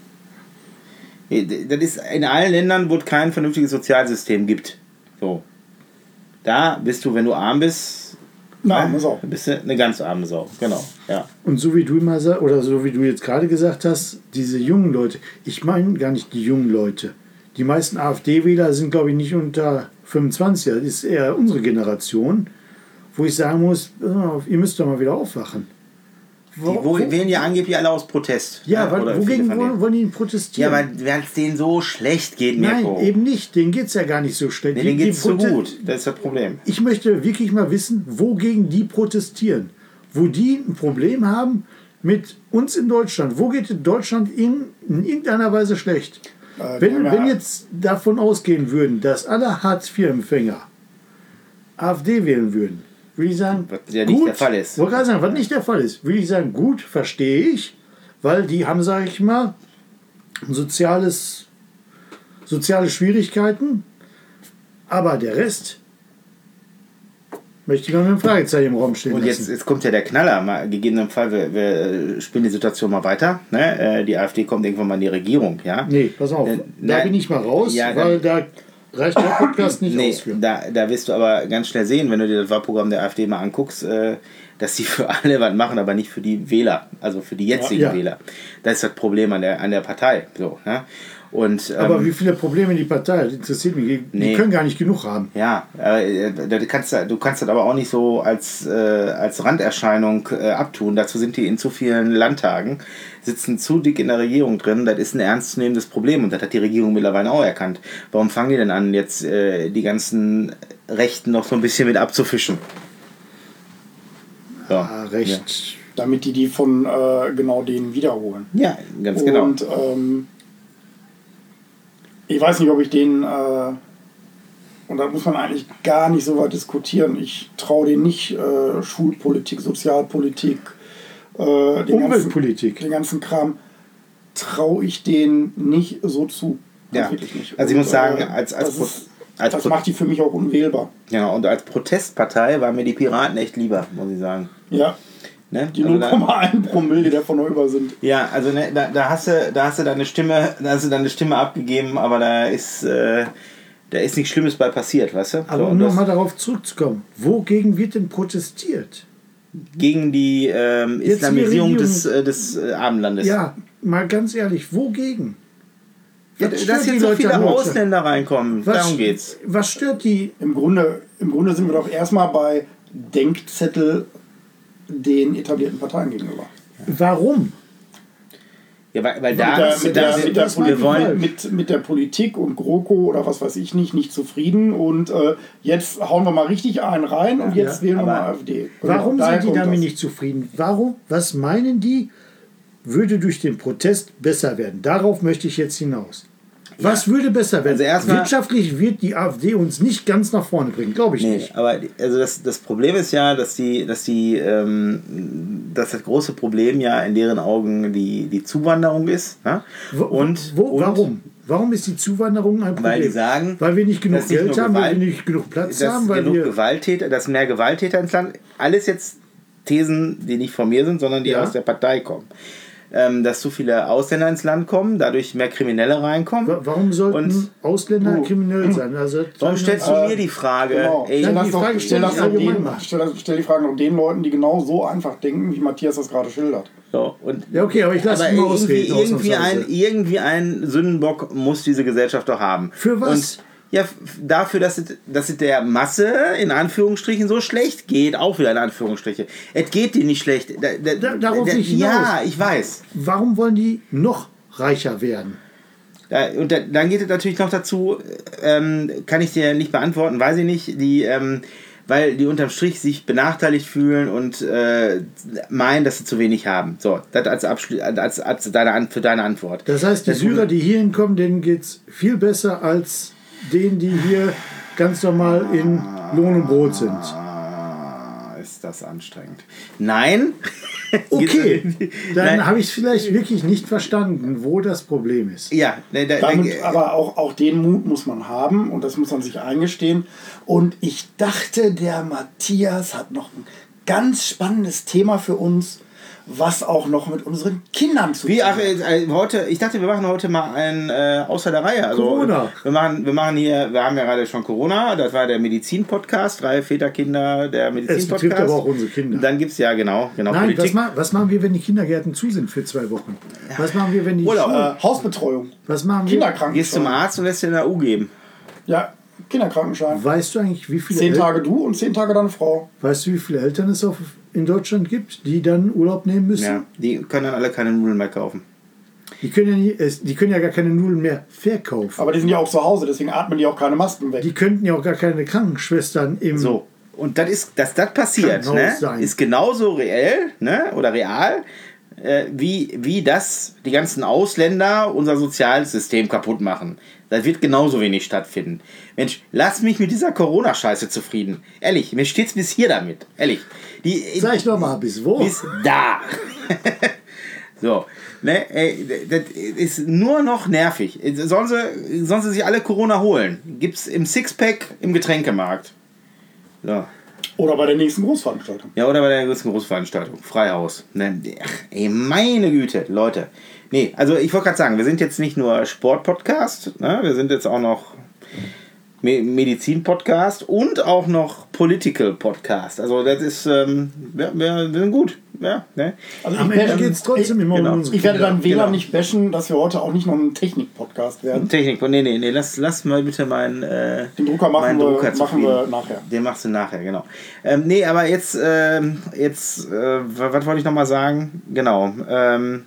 Das ist in allen Ländern, wo es kein vernünftiges Sozialsystem gibt. So. Da bist du, wenn du arm bist,
Na,
ne,
arme Sau.
bist du eine ganz arme Sau. Genau. Ja.
Und so wie du immer sagst, oder so wie du jetzt gerade gesagt hast, diese jungen Leute, ich meine gar nicht die jungen Leute. Die meisten AfD-Wähler sind, glaube ich, nicht unter fünfundzwanzig. Das ist eher unsere Generation, wo ich sagen muss, ihr müsst doch mal wieder aufwachen.
Die wo, wählen ja angeblich alle aus Protest.
Ja,
ne?
weil,
Oder
wogegen
viele von
wollen,
denen.
wollen die denn
Ja,
protestieren?
weil es denen so schlecht geht,
Nein,
Mirko.
eben nicht. Denen geht es ja gar nicht so schlecht.
Nee,
Die-
denen
die
geht es zu
prote-
gut. Das ist das Problem.
Ich möchte wirklich mal wissen, wogegen die protestieren. Wo die ein Problem haben mit uns in Deutschland. Wo geht Deutschland in, in irgendeiner Weise schlecht?
Äh,
Wenn,
ja,
wenn jetzt davon ausgehen würden, dass alle Hartz vier Empfänger AfD wählen würden, würde ich sagen,
Was ja nicht
gut,
der Fall ist.
Wollte gerade sagen, was nicht der Fall ist, würde ich sagen, gut, verstehe ich, weil die haben, sage ich mal, ein soziales, soziale Schwierigkeiten, aber der Rest möchte ich mal mit einem Fragezeichen im Raum stehen
Und jetzt,
lassen.
jetzt kommt ja der Knaller. Mal, gegebenenfalls, wir, wir spielen die Situation mal weiter. Ne? Äh, Die AfD kommt irgendwann mal in die Regierung. Ja?
Nee, pass auf,
Äh,
da
nein.
bin ich mal raus,
Ja,
weil da reicht der Podcast nicht
Nee,
aus für.
da, da wirst du aber ganz schnell sehen, wenn du dir das Wahlprogramm der AfD mal anguckst, äh, dass sie für alle was machen, aber nicht für die Wähler, also für die jetzigen
Ja, ja.
Wähler. Das ist das Problem an der, an der Partei. So, ne? Und,
Aber
ähm,
wie viele Probleme die Partei hat, interessiert mich. Die
Nee.
können gar nicht genug haben.
ja, äh, du kannst, du kannst das aber auch nicht so als, äh, als Randerscheinung äh, abtun. Dazu sind die in zu vielen Landtagen, sitzen zu dick in der Regierung drin. Das ist ein ernstzunehmendes Problem und das hat die Regierung mittlerweile auch erkannt. Warum fangen die denn an, jetzt äh, die ganzen Rechten noch so ein bisschen mit abzufischen? So.
Ah, recht.
Damit die die von äh, genau denen wiederholen.
Ja, ganz genau.
Und ähm, ich weiß nicht, ob ich den, äh, und da muss man eigentlich gar nicht so weit diskutieren, ich traue denen nicht äh, Schulpolitik, Sozialpolitik, äh, den, ganzen,
Umweltpolitik.
den ganzen Kram, traue ich denen nicht so zu. Das
Ja.
wirklich nicht.
Also ich
Und,
muss sagen,
äh,
als- als
das,
Pro-
ist,
als
das
Pro-
macht die für mich auch unwählbar.
Ja, und als Protestpartei waren mir die Piraten echt lieber, muss ich sagen.
Ja,
Ne?
die
Also
null
da-
Komma eins Promille, die davon noch über sind.
Ja, also ne, da, da hast du, da hast du deine Stimme, da hast du deine Stimme abgegeben, aber da ist, äh, da ist nichts Schlimmes bei passiert, weißt du?
Aber
So,
um
und das
nochmal darauf zurückzukommen, wogegen wird denn protestiert?
gegen die ähm,
Jetzt die
Islamisierung
Regierung-
des, äh, des äh, Abendlandes.
Ja, mal ganz ehrlich, wogegen?
Ja,
Was
dass
stört die
jetzt so
Leute
viele
am Hauptstadt?
Ausländer reinkommen,
Was,
darum geht's.
Was stört die?
Im Grunde, im Grunde sind wir doch erstmal bei Denkzettel den etablierten Parteien gegenüber.
Warum?
Ja, weil, weil
Mit
da,
der, mit,
da
der,
sind,
mit, der
das mein
wir
Politik,
wollen,
mit, mit der Politik und GroKo oder was weiß ich nicht, nicht zufrieden und äh, jetzt hauen wir mal richtig einen rein und jetzt
Ja,
wählen wir
aber
mal AfD.
Warum
Genau, daher
sind die
kommt
damit
das.
nicht zufrieden? Warum? Was meinen die, würde durch den Protest besser werden? Darauf möchte ich jetzt hinaus. Was würde besser werden?
Also erstmal-
Wirtschaftlich wird die AfD uns nicht ganz nach vorne bringen, glaube ich
Nee,
nicht.
aber die- also das, das Problem ist ja, dass die, dass die, ähm, dass das große Problem ja in deren Augen die, die Zuwanderung ist. Ne?
Wo,
Und,
wo,
und
warum? Warum ist die Zuwanderung ein Problem?
Weil die sagen,
weil wir nicht genug
dass nicht
Geld
nur
haben, weil
Gewalt-
wir nicht genug Platz
dass
haben, weil
genug
wir
Gewalttäter, dass mehr Gewalttäter ins Land, alles jetzt Thesen, die nicht von mir sind, sondern die
Ja.
aus der Partei kommen. Ähm, dass zu viele Ausländer ins Land kommen, dadurch mehr Kriminelle reinkommen.
Wa- warum sollten
Und-
Ausländer
Oh.
kriminell sein? Also,
Warum stellst du
Äh,
mir die Frage?
Genau.
Ey,
Stell,
Nein,
das
die
doch,
Frage
stell,
stelle
das
ich
doch
allgemein
den,
mal.
stell, das- stell die Frage noch den Leuten, die genau so einfach denken, wie Matthias das gerade schildert.
so, und
Ja, okay, aber ich lasse
aber
ihn mal
irgendwie,
ausreden.
irgendwie, ein,
ausnahmsweise.
irgendwie ein Sündenbock muss diese Gesellschaft doch haben.
Für was?
Und ja, f- dafür, dass es, dass es der Masse in Anführungsstrichen so schlecht geht, auch wieder in Anführungsstriche. Es geht dir nicht schlecht. Da, da,
Da- darauf
da,
will ich hinaus.
ja, ich weiß.
Warum wollen die noch reicher werden?
Da, und da, dann geht es natürlich noch dazu, ähm, kann ich dir nicht beantworten, weiß ich nicht, die, ähm, weil die unterm Strich sich benachteiligt fühlen und äh, meinen, dass sie zu wenig haben. So, das als, Abschli- als, als deine, für deine Antwort.
Das heißt, die
Das-
Syrer, die hier hinkommen, denen geht es viel besser als denen, die hier ganz normal in Lohn und Brot sind.
Ah, ist das anstrengend. Nein.
Okay, dann
Nein.
habe ich es vielleicht wirklich nicht verstanden, wo das Problem ist.
Ja, ne, da,
Damit,
da,
aber auch, auch den Mut muss man haben und das muss man sich eingestehen. Und ich dachte, der Matthias hat noch ein ganz spannendes Thema für uns, was auch noch mit unseren Kindern zu tun
Wie, ach,
hat.
äh, heute, ich dachte, wir machen heute mal ein äh, außer der Reihe. Also,
Corona.
Wir machen, wir machen hier, wir haben ja gerade schon Corona, das war der Medizin-Podcast, drei Väter, Kinder, der
Es
Medizin-Podcast.
betrifft aber auch unsere Kinder.
Dann gibt es ja, genau, genau
Nein, was,
Politik.
ma was machen wir, wenn die Kindergärten zu sind für zwei Wochen? Was machen wir, wenn die
Urlaub.
Schulen-
Äh, Hausbetreuung,
Was machen wir?
Kinderkrankenschein.
Gehst zum Arzt und lässt dir eine U geben.
Ja, Kinderkrankenschein.
Weißt du eigentlich, wie viele,
Zehn
El
Tage du und zehn Tage deine Frau.
weißt du, wie viele Eltern es auf, in Deutschland gibt, die dann Urlaub nehmen müssen?
Ja, die können dann alle keine Nudeln mehr kaufen.
Die, können ja nie, es, die können ja gar keine Nudeln mehr verkaufen.
Aber die sind ja auch zu Hause, deswegen atmen die auch keine Masken weg.
Die könnten ja auch gar keine Krankenschwestern im...
So. Und das ist, dass das passiert,
Kann
ne,
auch sein.
ist genauso reell, ne, oder real, äh, wie, wie das die ganzen Ausländer unser Sozialsystem kaputt machen. Das wird genauso wenig stattfinden. Mensch, lass mich mit dieser Corona-Scheiße zufrieden. Ehrlich, mir steht's bis hier damit. Ehrlich. Die,
Sag ich doch mal, bis wo?
bis da. So, ne, ey, das ist nur noch nervig. Sollen sie, sollen sie sich alle Corona holen? Gibt's im Sixpack im Getränkemarkt. So.
Oder bei der nächsten Großveranstaltung.
Ja, oder bei der größten Großveranstaltung. Freihaus. Ne, ach, ey, meine Güte, Leute. Nee, also ich wollte gerade sagen, wir sind jetzt nicht nur Sport-Podcast, ne? Wir sind jetzt auch noch Me- Medizin-Podcast und auch noch Political-Podcast. Also das ist, ähm, wir, wir, wir sind gut. Ja, ne?
Also
Am
ich,
Ende
ähm,
geht es trotzdem
ich,
immer
genau.
um unsere
ich werde
Kinder.
dann weder
Genau.
nicht bashen, dass wir heute auch nicht noch ein Technik-Podcast werden.
Technik, nee, nee, nee, lass, lass mal bitte meinen äh,
Den Drucker machen,
meinen
wir,
Drucker
machen
zufrieden.
wir nachher.
Den machst du nachher, genau. Ähm, nee, aber jetzt, ähm, jetzt, äh, was, was wollte ich nochmal sagen? Genau. Ähm,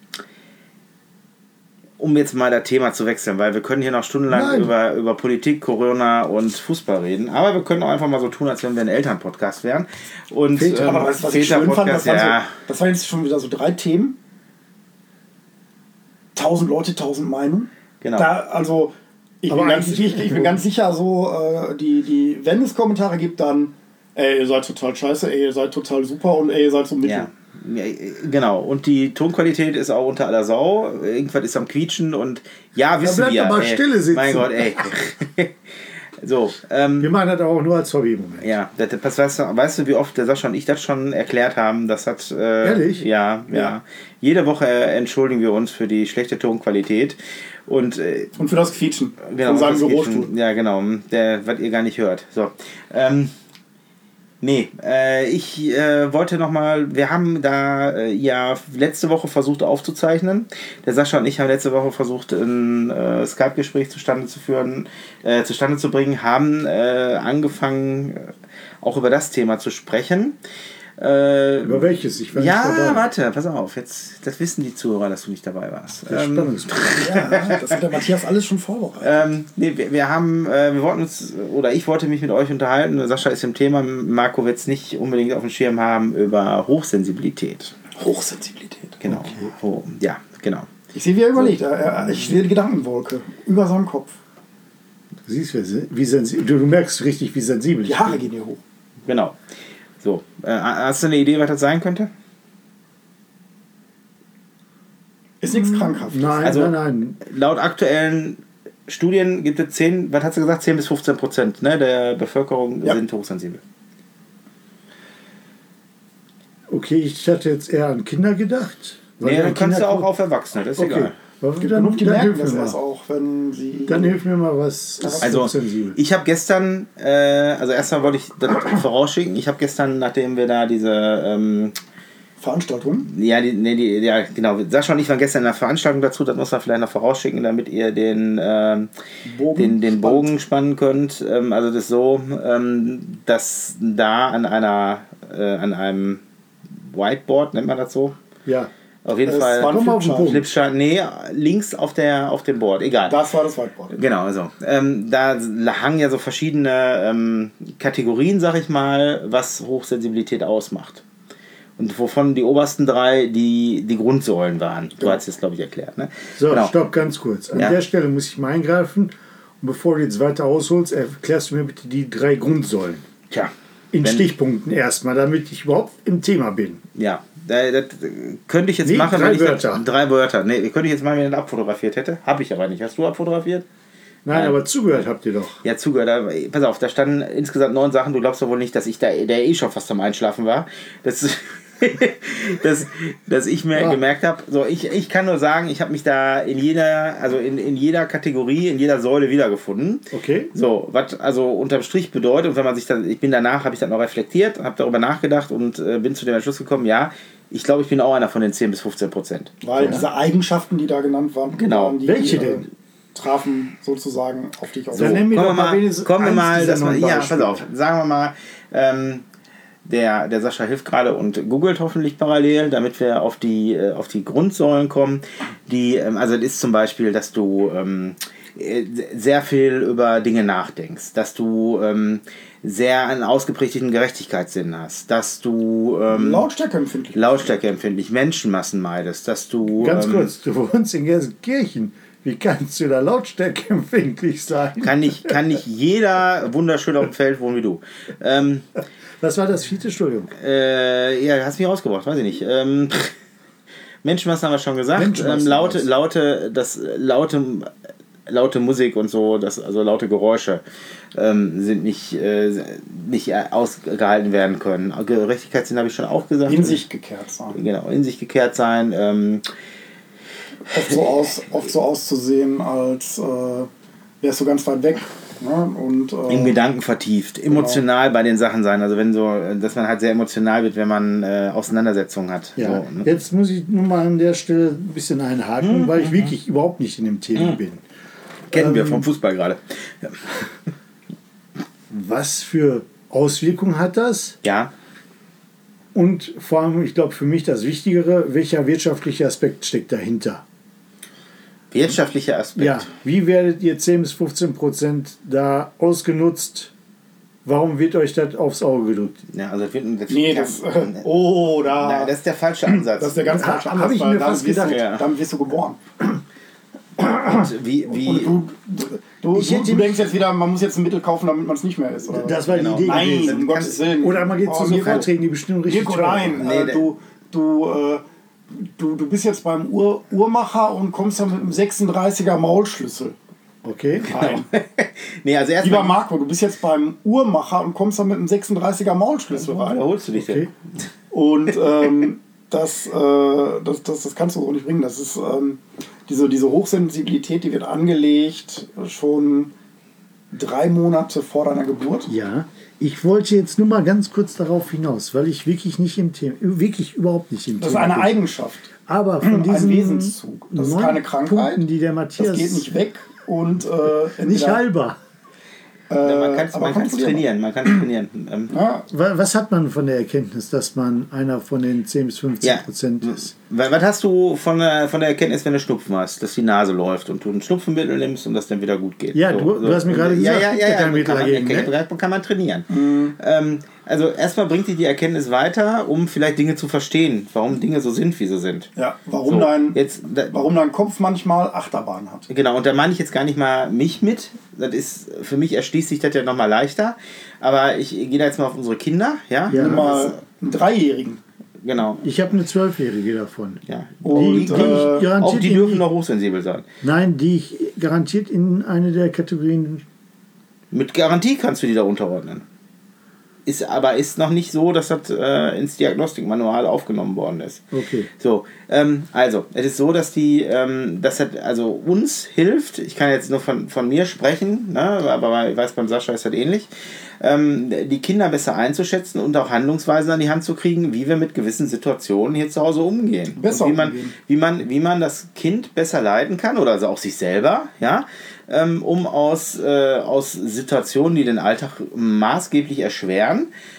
um jetzt mal das Thema zu wechseln, weil wir können hier noch stundenlang
Nein.
über, über Politik, Corona und Fußball reden. Aber wir können auch einfach mal so tun, als wenn wir ein Elternpodcast wären. Und
Väter-
ähm,
Aber weißt du, was ich schön fand?
Väter-Podcast,
Das waren,
ja.
so, das waren jetzt schon wieder so drei Themen. Tausend Leute, tausend Meinungen.
Genau.
Da, also, ich
Aber
bin, ganz,
eigentlich-
ich, ich bin ganz sicher, so, äh, die, die, wenn es Kommentare gibt, dann, ey, ihr seid total scheiße, ey, ihr seid total super und ey, ihr seid so mittel.
Ja. Ja, genau, und die Tonqualität ist auch unter aller Sau. Irgendwas ist am Quietschen und ja, wissen
bleibt
wir.
doch mal
ey,
stille sitzen.
Mein Gott, ey. So, ähm,
Wir machen das auch nur als Hobby im Moment.
ja, das, das, weißt, du, weißt du, wie oft der Sascha und ich das schon erklärt haben? Das hat. Äh,
Ehrlich?
Ja, ja,
Ja.
Jede Woche äh, entschuldigen wir uns für die schlechte Tonqualität. Und äh,
Und für das Quietschen
genau,
von seinem
das geht
Bürostuhl.
schon- Ja, genau, der, was ihr gar nicht hört. So. Ähm, Nee, äh, ich äh, wollte nochmal, wir haben da äh, ja letzte Woche versucht aufzuzeichnen. Der Sascha und ich haben letzte Woche versucht, ein äh, Skype-Gespräch zustande zu führen, äh, zustande zu bringen, haben äh, angefangen, äh, auch über das Thema zu sprechen. Äh,
Über welches? Ich war
ja,
nicht dabei.
warte, pass auf, jetzt, das wissen die Zuhörer, dass du nicht dabei warst.
Das ist
Ähm,
Spannungsbogen.
Ja, das hat der Matthias alles schon vorbereitet.
ähm, nee, wir, wir haben, äh, wir wollten uns, oder ich wollte mich mit euch unterhalten. Sascha ist im Thema, Marco wird es nicht unbedingt auf dem Schirm haben, über Hochsensibilität.
Hochsensibilität.
Genau. Oh, ja, genau.
Ich sehe, wie er überlegt. Er- er- Ich sehe die Gedankenwolke über seinem Kopf.
Du siehst, wie, wie sensibel. Du, du merkst richtig, wie sensibel
Die
ich
Haare
bin.
gehen hier hoch.
Genau. So, äh, hast du eine Idee, was das sein könnte?
Ist nichts Krankhaftes.
Nein,
Also-
nein, nein.
Laut aktuellen Studien gibt es zehn, was hat sie gesagt, zehn bis fünfzehn Prozent ne, der Bevölkerung
Ja.
sind hochsensibel.
Okay, ich hatte jetzt eher an Kinder gedacht. weil
Nee,
ja
dann kannst du
Kinder-
auch auf Erwachsene, das ist
Okay.
egal.
Aber
Es gibt
Dann,
genug, die
dann,
merken
hilf
das
mir
erst
mal.
auch, wenn sie...
Dann hilf mir mal, was ist
Also,
hochsensibel?
ich habe gestern, äh, also erstmal wollte ich das vorausschicken, ich habe gestern, nachdem wir da diese, ähm,
Veranstaltung.
ja, die, nee, die, ja, genau, Sascha und ich waren gestern in einer Veranstaltung dazu, das muss man vielleicht noch vorausschicken, damit ihr den, ähm,
Bogen
den, den
spannt.
Bogen spannen könnt. Ähm, also das ist so, ähm, dass da an einer, äh, an einem Whiteboard, nennt man das so,
Ja,
Auf jeden
Das
Fall.
war ein
Komm mal auf den
Flipchart.
Punkt.
Flipchart, nee, links auf, der, auf dem Board, egal.
Das war das Whiteboard.
Genau, also ähm, da hangen ja so verschiedene ähm, Kategorien, sag ich mal, was Hochsensibilität ausmacht. Und wovon die obersten drei die, die Grundsäulen waren. Du hast es, glaube ich, erklärt. Ne?
So,
Genau.
stopp, ganz kurz. An
Ja.
der Stelle muss ich mal eingreifen. Und bevor du jetzt weiter ausholst, erklärst du mir bitte die drei Grundsäulen.
Tja,
In
wenn-
Stichpunkten erstmal, damit ich überhaupt im Thema bin.
ja, das, das könnte ich jetzt
Nee,
machen,
drei
wenn ich
Wörter.
Das, drei Wörter. Nee, könnte ich jetzt machen, wenn ich das abfotografiert hätte. Habe ich aber nicht. Hast du abfotografiert?
Nein,
Nein.
aber zugehört habt ihr doch.
Ja, zugehört. Da- Pass auf, da standen insgesamt neun Sachen. Du glaubst doch wohl nicht, dass ich da der eh schon fast am Einschlafen war. Das dass, dass ich mir
Ja.
gemerkt habe, so ich, ich kann nur sagen, ich habe mich da in jeder, also in, in jeder Kategorie, in jeder Säule wiedergefunden.
Okay.
So, was also unterm Strich bedeutet, und wenn man sich dann, ich bin danach, habe ich dann noch reflektiert, habe darüber nachgedacht und äh, bin zu dem Entschluss gekommen, ja, ich glaube, ich bin auch einer von den zehn bis fünfzehn Prozent.
Weil diese Eigenschaften, die da genannt waren,
Genau.
waren die,
Welche
die, äh,
denn?
trafen sozusagen auf dich aus.
Dann nenn mir
kommen
doch
wir
mal
mal,
wenigstens
kommen wir
eins
mal
dieser
dass wir,
neun
ja, pass
Beispiele.
auf, sagen wir mal, ähm, der, der Sascha hilft gerade und googelt hoffentlich parallel, damit wir auf die, äh, auf die Grundsäulen kommen. Die, ähm, also das ist zum Beispiel, dass du ähm, äh, sehr viel über Dinge nachdenkst, dass du ähm, sehr einen ausgeprägten Gerechtigkeitssinn hast, dass du ähm,
Lautstärke empfindlich.
Lautstärkeempfindlich Menschenmassen meidest, dass du
Ganz
ähm,
kurz, du wohnst in Gelsenkirchen. Wie kannst du da lautstärkeempfindlich sein?
kann nicht, kann nicht jeder wunderschön auf dem Feld wohnen wie du. Ähm,
Was war das vierte? Entschuldigung.
Äh, ja, hast mich rausgebracht, weiß ich nicht. Ähm, Menschenmassen haben wir schon gesagt.
Menschenmassen,
Ähm, laute,
was?
laute, das laute, laute Musik und so, das, also laute Geräusche ähm, sind nicht, äh, nicht ausgehalten werden können. Gerechtigkeitssinn habe ich schon auch gesagt.
In sich gekehrt sein.
Genau, in sich gekehrt sein. Ähm,
Oft so, aus, oft so auszusehen, als äh, wärst du ganz weit weg. Ne? Und, äh,
in Gedanken vertieft, emotional bei den Sachen sein. Also wenn so, dass man halt sehr emotional wird, wenn man äh, Auseinandersetzungen hat.
Ja,
So, ne?
jetzt muss ich nur mal an der Stelle ein bisschen einhaken, weil ich wirklich überhaupt nicht in dem Thema bin.
Kennen wir vom Fußball gerade. Ja.
Was für Auswirkungen hat das?
ja.
Und vor allem, ich glaube, für mich das Wichtigere, welcher wirtschaftliche Aspekt steckt dahinter?
Wirtschaftlicher Aspekt.
Ja, wie werdet ihr zehn bis fünfzehn Prozent da ausgenutzt? Warum wird euch das aufs Auge gedrückt?
Ja, also das wird, das
Nee,
kann-
das. Äh, oh, da.
Nein, das ist der falsche Ansatz.
das ist der ganz
Ha-
falsche
hab
Ansatz,
ich
weil
mir
damit
fast
wirst
gedacht.
Du,
Ja.
damit wirst du geboren.
Und wie, wie,
Und du, du,
Ich
du,
hätte-
du denkst jetzt wieder, man muss jetzt ein Mittel kaufen, damit man es nicht mehr ist. Oder?
Das war
Genau.
die Idee
Nein,
gewesen.
um Gottes Willen.
Oder man geht
Oh,
zu so
Mirko,
Vorträgen, die bestimmt richtig
Mirko,
teuer
nein.
waren.
Nee,
äh,
der-
du, du, äh, du, du bist jetzt beim Uhr, Uhrmacher und kommst dann mit einem sechsunddreißiger Maulschlüssel.
Okay.
Nein.
nee, also
Lieber
erstmal
Marco, du bist jetzt beim Uhrmacher und kommst dann mit einem sechsunddreißiger Maulschlüssel rein.
wiederholst du dich
Okay.
denn?
Und ähm, das, äh, das, das, das kannst du so nicht bringen. Das ist ähm, diese, diese Hochsensibilität, die wird angelegt schon drei Monate vor deiner Geburt.
Ja, ich wollte jetzt nur mal ganz kurz darauf hinaus, weil ich wirklich nicht im Thema, wirklich überhaupt nicht im
Das ist
Thema
eine
bin.
Eigenschaft.
Aber von
ein
diesen
Wesenszug. Das ist
neun
keine Krankheit.
Punkten, die der Matthias
Das geht nicht weg. Und, äh,
nicht
entweder-
heilbar.
Äh,
man kann es
aber kontrollieren.
trainieren. Man kann es trainieren. Ähm,
Ja,
Wa- Was hat man von der Erkenntnis, dass man einer von den zehn bis fünfzehn
Ja.
Prozent ist?
wa- was hast du von der, von der Erkenntnis, wenn du Schnupfen hast, dass die Nase läuft und du ein Schnupfenmittel nimmst und das dann wieder gut geht?
Ja, du- du hast mir gerade
ja,
gesagt,
ja,
gibt
ja,
ja
ja,
kein
kann,
Mittel
man,
dagegen,
kann,
ne?
kann man trainieren. Ähm, also erstmal bringt dich die Erkenntnis weiter, um vielleicht Dinge zu verstehen, warum Dinge so sind, wie sie sind.
ja, warum,
So,
dein,
jetzt, da,
warum dein Kopf manchmal Achterbahn hat.
Genau, und da meine ich jetzt gar nicht mal mich mit. Das ist, für mich erschließt sich das ja nochmal leichter. Aber ich gehe da jetzt mal auf unsere Kinder, ja?
Ja.
Nimm mal einen Dreijährigen.
Genau.
Ich habe eine Zwölfjährige davon.
Ja.
Und,
Die, die
äh,
ich
Auch
garantiert
die
in
dürfen
die,
noch hochsensibel sein.
Nein, die ich garantiert in eine der Kategorien.
Mit Garantie kannst du die da unterordnen. Ist, aber ist noch nicht so, dass das äh, ins Diagnostikmanual aufgenommen worden ist.
Okay.
So, ähm, also, es ist so, dass die, ähm, das hat also uns hilft, ich kann jetzt nur von, von mir sprechen, ne, aber ich weiß, beim Sascha ist das ähnlich, ähm, die Kinder besser einzuschätzen und auch Handlungsweisen an die Hand zu kriegen, wie wir mit gewissen Situationen hier zu Hause umgehen.
Besser
und wie man,
umgehen.
wie man, wie man das Kind besser leiten kann oder also auch sich selber, ja, ähm, um aus, äh, aus Situationen, die den Alltag maßgeblich erschweren,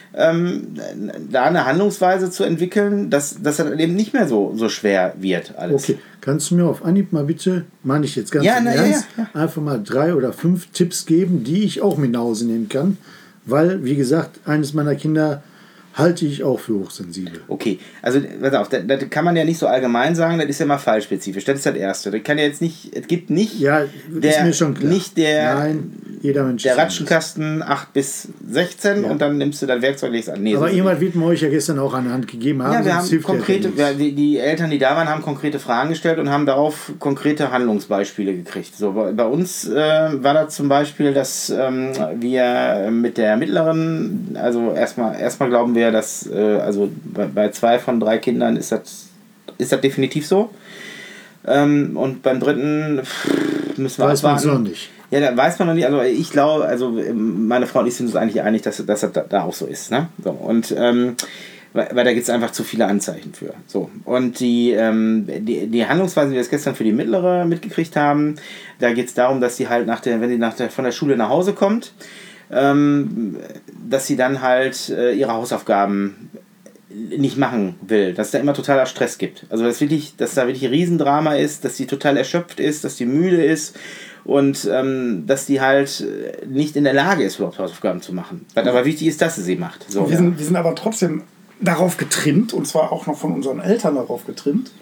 ähm, da eine Handlungsweise zu entwickeln, dass, dass das eben nicht mehr so, so schwer wird alles.
Okay, kannst du mir auf Anhieb mal bitte, meine ich jetzt ganz
Ja,
im
na, ja,
Ernst,
ja, ja.
einfach mal drei oder fünf Tipps geben, die ich auch mit nach Hause nehmen kann, weil, wie gesagt, eines meiner Kinder halte ich auch für hochsensibel.
Okay, also pass auf, das, das kann man ja nicht so allgemein sagen, das ist ja mal fallspezifisch. Das ist das Erste. Das kann ja jetzt nicht, es gibt nicht
Ja,
der,
ist mir schon klar.
nicht der,
Nein, jeder Mensch
der
ist anders.
Ratschenkasten acht bis sechzehn
Ja.
und dann nimmst du das Werkzeug, legst an. Nee,
Aber
so
jemand wird mir euch ja gestern auch an die Hand gegeben haben.
ja, wir
sonst
haben
hilft ja
konkrete,
nichts.
wir, die, die Eltern, die da waren, haben konkrete Fragen gestellt und haben darauf konkrete Handlungsbeispiele gekriegt. So, bei, bei uns äh, war das zum Beispiel, dass ähm, wir mit der mittleren, also erstmal erstmal glauben wir, dass äh, also bei, bei zwei von drei Kindern ist das, ist das definitiv so. Ähm, und beim dritten pff, müssen wir
Weiß man
abwarten.
so nicht.
Ja, da weiß man noch nicht. Also ich glaube, also meine Frau und ich sind uns eigentlich einig, dass, dass das da, da auch so ist. Ne? So, und ähm, weil, weil da gibt es einfach zu viele Anzeichen für. So. Und die, ähm, die, die Handlungsweise, die wir jetzt gestern für die mittlere mitgekriegt haben, da geht es darum, dass sie halt nach der, wenn sie nach der, von der Schule nach Hause kommt, ähm, dass sie dann halt äh, ihre Hausaufgaben nicht machen will, dass es da immer totaler Stress gibt. Also dass, wirklich, dass da wirklich ein Riesendrama ist, dass sie total erschöpft ist, dass sie müde ist und ähm, dass die halt nicht in der Lage ist, überhaupt Hausaufgaben zu machen. Was aber wichtig ist, dass sie sie macht. So.
Wir sind, wir sind aber trotzdem darauf getrimmt, und zwar auch noch von unseren Eltern darauf getrimmt,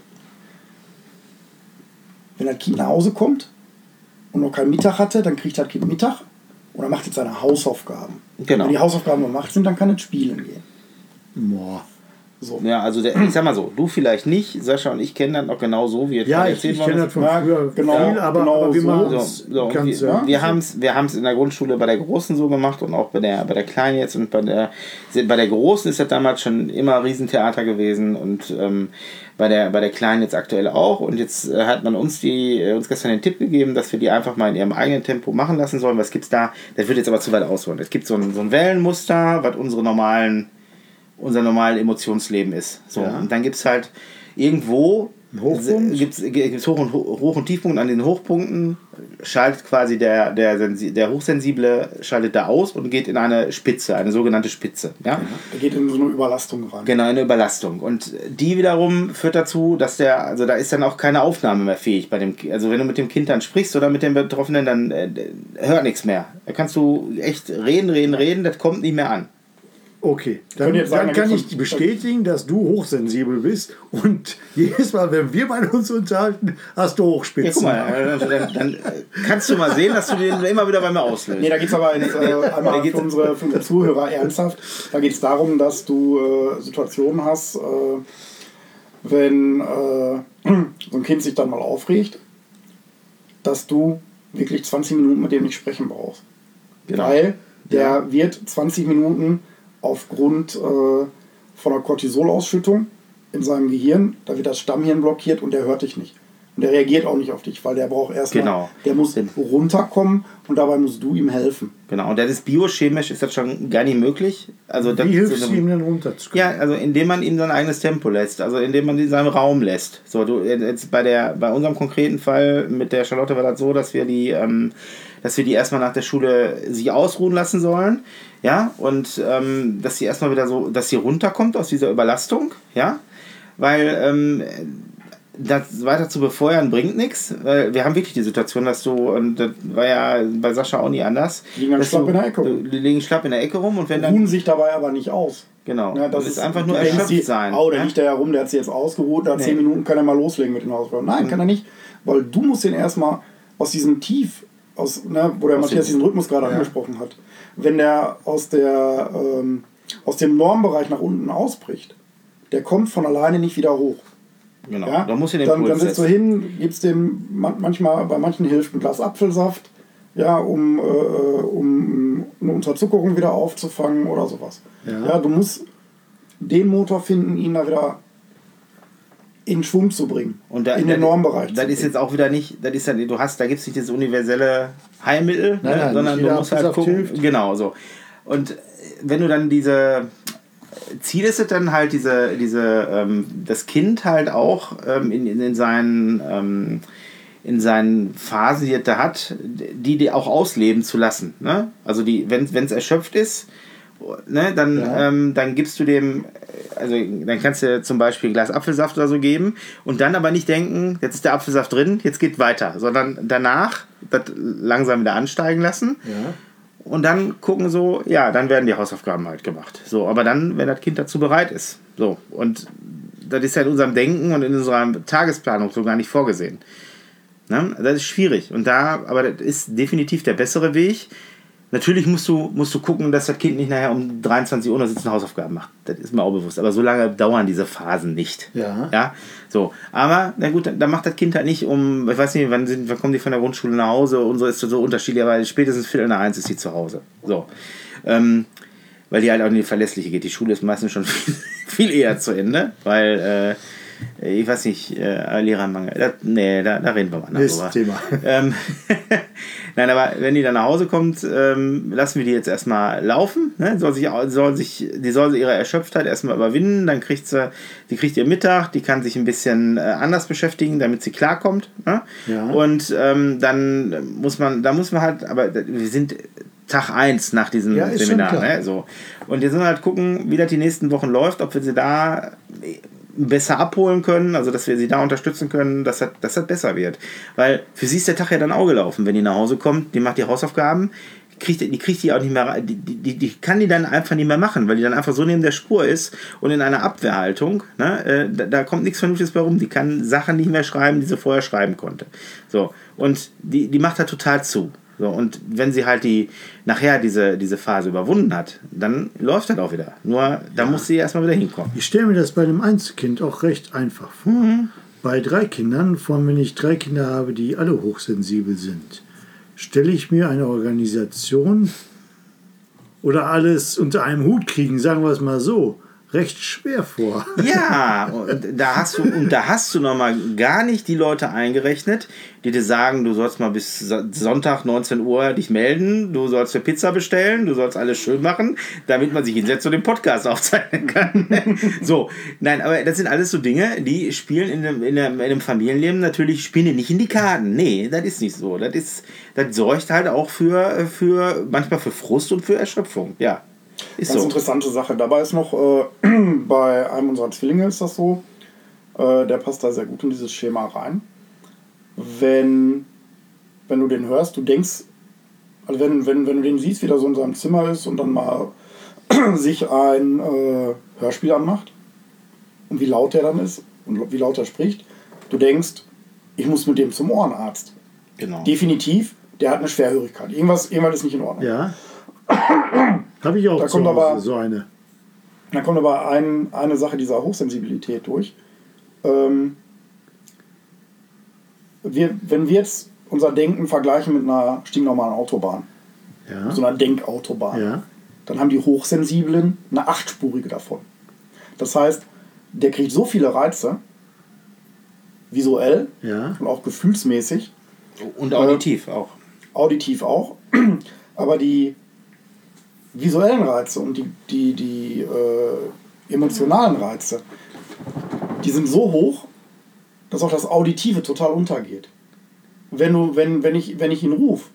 wenn das Kind nach Hause kommt und noch keinen Mittag hatte, dann kriegt das Kind Mittag und dann macht es seine Hausaufgaben.
Genau.
Wenn die Hausaufgaben gemacht sind, dann kann es spielen gehen.
Boah.
So.
Ja, also der, ich sag mal so, du vielleicht nicht, Sascha und ich kennen das noch genau so, wie es
Ja,
gerade
ich,
erzählt
ich
worden
kenne
ist.
das von
Ja,
früher
genau,
viel, aber,
genau
aber wir
so.
machen
So,
es
so, und
ganz
wir
ja,
wir haben es wir haben's in der Grundschule bei der Großen so gemacht und auch bei der, bei der Kleinen jetzt und bei der, bei der Großen ist das damals schon immer Riesentheater gewesen und ähm, bei, der, bei der Kleinen jetzt aktuell auch und jetzt äh, hat man uns, die, äh, uns gestern den Tipp gegeben, dass wir die einfach mal in ihrem eigenen Tempo machen lassen sollen. Was gibt's da? Das wird jetzt aber zu weit ausholen. Es gibt so ein, so ein Wellenmuster, was unsere normalen unser normales Emotionsleben ist. So.
Ja.
Und dann gibt es halt irgendwo
Hochpunkt?
gibt's, gibt's Hoch- und Hoch- und Tiefpunkte. An den Hochpunkten schaltet quasi der, der, Sensi- der Hochsensible schaltet da aus und geht in eine Spitze, eine sogenannte Spitze. Ja?
Er geht in so eine Überlastung rein.
Genau, eine Überlastung. Und die wiederum führt dazu, dass der, also da ist dann auch keine Aufnahme mehr fähig bei dem, also wenn du mit dem Kind dann sprichst oder mit dem Betroffenen, dann äh, hört nichts mehr. Da kannst du echt reden, reden, reden, das kommt nicht mehr an.
Okay, dann,
jetzt sagen,
dann
da
kann
gibt's
ich
so-
bestätigen, dass du hochsensibel bist und jedes Mal, wenn wir beide uns unterhalten, hast du
Ja,
Hochspitzen.
guck mal, dann, dann, dann kannst du mal sehen, dass du den immer wieder bei mir auslöst.
Nee, da geht es aber jetzt, äh,
Da
einmal
geht's-
für unsere, für unsere Zuhörer ernsthaft. Da geht es darum, dass du äh, Situationen hast, äh, wenn äh, so ein Kind sich dann mal aufregt, dass du wirklich zwanzig Minuten mit dem nicht sprechen brauchst.
Genau.
Weil der wird zwanzig Minuten aufgrund äh, von einer Cortisolausschüttung in seinem Gehirn, da wird das Stammhirn blockiert und der hört dich nicht. Und der reagiert auch nicht auf dich, weil der braucht erstmal,
Genau.
der muss runterkommen und dabei musst du ihm helfen.
Genau, und das ist biochemisch, ist das schon gar nicht möglich. Also das
Wie hilfst
so
du
eine-
ihm denn runterzukommen?
Ja, also indem man ihm sein eigenes Tempo lässt, also indem man ihn in seinem Raum lässt. So, du, jetzt bei, der, bei unserem konkreten Fall mit der Charlotte war das so, dass wir die, ähm, dass wir die erstmal nach der Schule sich ausruhen lassen sollen, ja, und ähm, dass sie erstmal wieder so, dass sie runterkommt aus dieser Überlastung, ja, weil ähm, das weiter zu befeuern bringt nichts, weil wir haben wirklich die Situation, dass du, und das war ja bei Sascha auch nie anders,
Die liegen dann
dass
schlapp
du,
in der Ecke
du,
rum.
die liegen schlapp in der Ecke rum und wenn dann,
Ruhen sich dabei aber nicht aus.
genau,
Ja,
das ist einfach nur
du denkst
erschöpft
die,
sein.
Oh, da
ja?
liegt der ja rum, der hat sich jetzt ausgeruht, nach
Nee.
zehn Minuten kann er mal loslegen mit den Hausaufgaben. Nein,
Mhm.
kann er nicht, weil du musst den erstmal aus diesem Tief, aus, ne, wo der
Aus
Matthias
dem-
diesen Rhythmus gerade
Ja.
angesprochen hat, wenn der aus, der, ähm, aus dem Normbereich nach unten ausbricht, der kommt von alleine nicht wieder hoch.
Genau,
Ja?
da muss ich den
dann, dann
Puls
sitzt du
setzen.
hin, gibst dem man- manchmal, bei manchen hilft ein Glas Apfelsaft, ja, um, äh, um eine Unterzuckerung wieder aufzufangen oder sowas.
Ja.
Ja, du musst den Motor finden, ihn da wieder in Schwung zu bringen,
Und da,
in
da,
den Normbereich
Das
zu
ist
bringen.
jetzt auch wieder nicht, das ist ja, du hast, da gibt es nicht das universelle Heilmittel,
Nein,
ne,
nein,
sondern
nicht
du
jeder
musst halt
Apfelsaft
gucken.
hilft.
Genau, so. Und äh, wenn du dann diese Ziel ist es dann halt diese, diese ähm, das Kind halt auch ähm, in, in, in seinen ähm, in seinen Phasen, die es da hat, die, die auch ausleben zu lassen. Ne? Also die, wenn es erschöpft ist ne, dann,
Ja.
ähm, dann gibst du dem, also dann kannst du zum Beispiel ein Glas Apfelsaft oder so geben und dann aber nicht denken, jetzt ist der Apfelsaft drin, jetzt geht weiter, sondern danach das langsam wieder ansteigen lassen.
Ja.
Und dann gucken so, ja, dann werden die Hausaufgaben halt gemacht. So, aber dann, wenn das Kind dazu bereit ist. So, und das ist ja in unserem Denken und in unserer Tagesplanung so gar nicht vorgesehen. Ne? Das ist schwierig. Und da, aber das ist definitiv der bessere Weg. Natürlich musst du, musst du gucken, dass das Kind nicht nachher um dreiundzwanzig Uhr noch sitzen Hausaufgaben macht. Das ist mir auch bewusst. Aber so lange dauern diese Phasen nicht.
Ja.
Ja, so. Aber, na gut, dann macht das Kind halt nicht um, ich weiß nicht, wann, sind, wann kommen die von der Grundschule nach Hause? Unsere ist so unterschiedlich, aber spätestens Viertel nach eins ist sie zu Hause. So. Ähm, weil die halt auch in die Verlässliche geht. Die Schule ist meistens schon viel, viel eher zu Ende, weil, äh, ich weiß nicht, äh, Lehrermangel. Das, nee, da, da reden wir mal
Nächstes
drüber.
Thema.
Ähm, Nein, aber wenn die dann nach Hause kommt, ähm, lassen wir die jetzt erstmal laufen. Ne? Soll sich, soll sich, die soll ihre Erschöpftheit erstmal überwinden. Dann kriegt sie, die kriegt ihr Mittag, die kann sich ein bisschen äh, anders beschäftigen, damit sie klarkommt. Ne?
Ja.
Und ähm, dann muss man, da muss man halt, aber wir sind Tag eins nach diesem
Ja, ist
Seminar.
schon klar.
Ne? So. Und jetzt müssen wir halt gucken, wie das die nächsten Wochen läuft, ob wir sie da besser abholen können, also dass wir sie da unterstützen können, dass das, dass das besser wird. Weil für sie ist der Tag ja dann auch gelaufen, wenn die nach Hause kommt, die macht die Hausaufgaben, kriegt, die kriegt die auch nicht mehr, die, die, die kann die dann einfach nicht mehr machen, weil die dann einfach so neben der Spur ist und in einer Abwehrhaltung, ne, äh, da, da kommt nichts Vernünftiges bei rum, die kann Sachen nicht mehr schreiben, die sie vorher schreiben konnte. So, und die, die macht da total zu. So, und wenn sie halt die nachher diese, diese Phase überwunden hat, dann läuft das auch wieder. Nur da muss sie erstmal wieder hinkommen.
Ich stelle mir das bei einem Einzelkind auch recht einfach vor.
Mhm.
Bei drei Kindern, vor allem wenn ich drei Kinder habe, die alle hochsensibel sind, stelle ich mir eine Organisation oder alles unter einem Hut kriegen, sagen wir es mal so, recht schwer vor.
Ja, und da hast du, und da hast du noch mal gar nicht die Leute eingerechnet, die dir sagen, du sollst mal bis Sonntag neunzehn Uhr dich melden, du sollst dir Pizza bestellen, du sollst alles schön machen, damit man sich hinsetzt und den Podcast aufzeichnen kann. So, nein, aber das sind alles so Dinge, die spielen in einem, in einem, in einem Familienleben natürlich, spielen die nicht in die Karten. Nee, das ist nicht so. Das ist, das sorgt halt auch für, für manchmal für Frust und für Erschöpfung. Ja. Ist
Ganz
so.
interessante Sache. Dabei ist noch, äh, bei einem unserer Zwillinge ist das so, äh, der passt da sehr gut in dieses Schema rein. Wenn, wenn du den hörst, du denkst, also wenn, wenn, wenn du den siehst, wie der so in seinem Zimmer ist und dann mal sich ein äh, Hörspiel anmacht und wie laut der dann ist und wie laut er spricht, du denkst, ich muss mit dem zum Ohrenarzt.
Genau.
Definitiv, der hat eine Schwerhörigkeit. Irgendwas, irgendwas ist nicht in Ordnung.
Ja. Habe ich auch
Da
zu
kommt
Hause,
aber-
so eine.
Dann kommt aber ein, eine Sache dieser Hochsensibilität durch. Ähm, wir, wenn wir jetzt unser Denken vergleichen mit einer stinknormalen Autobahn,
Ja.
so einer Denkautobahn,
Ja.
dann haben die Hochsensiblen eine achtspurige davon. Das heißt, der kriegt so viele Reize, visuell
Ja.
und auch gefühlsmäßig,
Und auditiv auch.
auditiv auch, aber die visuellen Reize und die, die, die äh, emotionalen Reize, die sind so hoch, dass auch das Auditive total untergeht. Wenn, du, wenn, wenn, ich, wenn ich ihn rufe,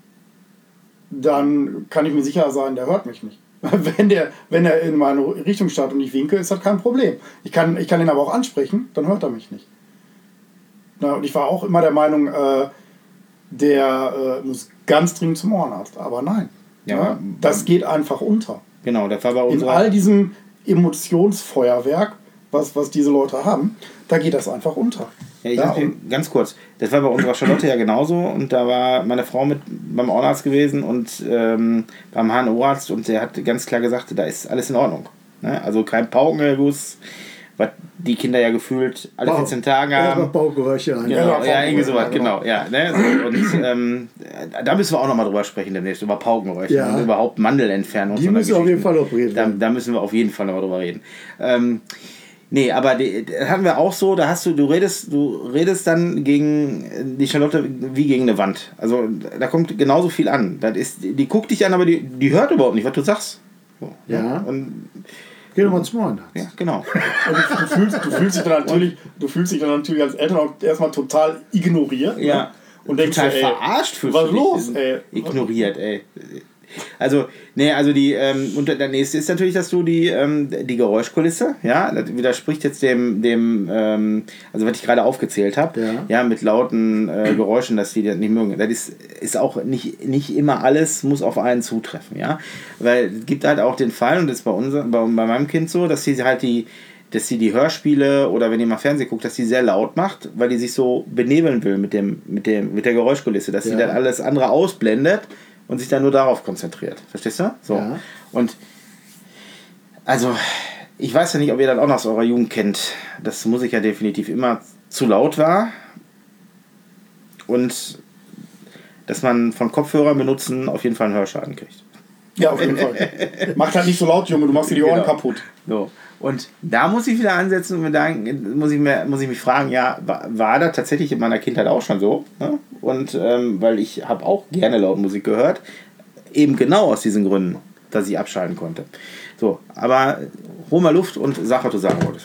dann kann ich mir sicher sein, der hört mich nicht. Wenn der, wenn er in meine Richtung startet und ich winke, ist das kein Problem. Ich kann, ich kann ihn aber auch ansprechen, dann hört er mich nicht. Na, und ich war auch immer der Meinung, äh, der äh, muss ganz dringend zum Ohrenarzt. Aber nein.
Ja,
Ja, das geht einfach unter.
Genau, das war bei
In
unserer...
all diesem Emotionsfeuerwerk, was, was diese Leute haben, da geht das einfach unter.
Ja, ich
Ja,
sag dir
und-
ganz kurz, das war bei unserer Charlotte ja genauso und da war meine Frau mit beim Ohrenarzt gewesen und ähm, beim H N O-Arzt und der hat ganz klar gesagt, da ist alles in Ordnung. Ne? Also kein Paukenerguss, was die Kinder ja gefühlt alle
Bau-
vierzehn Tage
Ja,
haben.
Baugeräusche rein.
Genau,
Ja,
ja, irgendwie
Paukengeräusche,
sowas,
genau.
genau. Ja, ne? so, und ähm, da müssen wir auch nochmal drüber sprechen demnächst, über Paukengeräusche
Ja.
und überhaupt Mandelentfernung.
Die
so einer
müssen auf jeden
Geschichten.
Fall operiert
Da,
werden.
da müssen wir auf jeden Fall nochmal drüber reden. Ähm, nee, aber die, das hatten wir auch so, da hast du, du redest, du redest dann gegen die Charlotte wie gegen eine Wand. Also da kommt genauso viel an. Das ist, die guckt dich an, aber die, die hört überhaupt nicht, was du sagst. So,
Ja.
Und,
Geh doch mal zum Ohrenarzt.
ja, genau.
Und du, du, fühlst, du, fühlst dich dann natürlich, du fühlst dich dann natürlich als Eltern auch erstmal total ignoriert.
Ja.
Ne? Und denkst
Total
dir, ey,
verarscht fühlst
was
du dich.
los, ey?
Ignoriert, ey. Also, nee, also die, ähm, und der nächste ist natürlich, dass du die, ähm, die Geräuschkulisse, ja, das widerspricht jetzt dem, dem ähm, also was ich gerade aufgezählt habe,
Ja.
ja, mit lauten äh, Geräuschen, dass die das nicht mögen. Das ist, ist auch nicht, nicht immer alles, muss auf einen zutreffen, ja. Weil es gibt halt auch den Fall, und das ist bei, unser, bei, bei meinem Kind so, dass sie halt die, dass sie die Hörspiele oder wenn ihr mal Fernsehen guckt, dass sie sehr laut macht, weil die sich so benebeln will mit, dem, mit, dem, mit der Geräuschkulisse, dass sie
Ja.
dann alles andere ausblendet und sich dann nur darauf konzentriert. Verstehst du? So.
Ja.
Und also, ich weiß ja nicht, ob ihr das auch noch aus eurer Jugend kennt. Das Musik ja definitiv immer zu laut war. Und dass man von Kopfhörern benutzen auf jeden Fall einen Hörschaden kriegt.
Ja, auf jeden Fall. Macht halt nicht so laut, Junge, du machst dir die Ohren
Genau.
kaputt.
So. Und da muss ich wieder ansetzen und mir sagen, muss ich, mir, muss ich mich fragen, ja, war, war das tatsächlich in meiner Kindheit auch schon so? Ne? Und ähm, weil ich habe auch gerne laut Musik gehört, eben genau aus diesen Gründen, dass ich abschalten konnte. So, aber hol mal Luft und sag, was du sagen wolltest.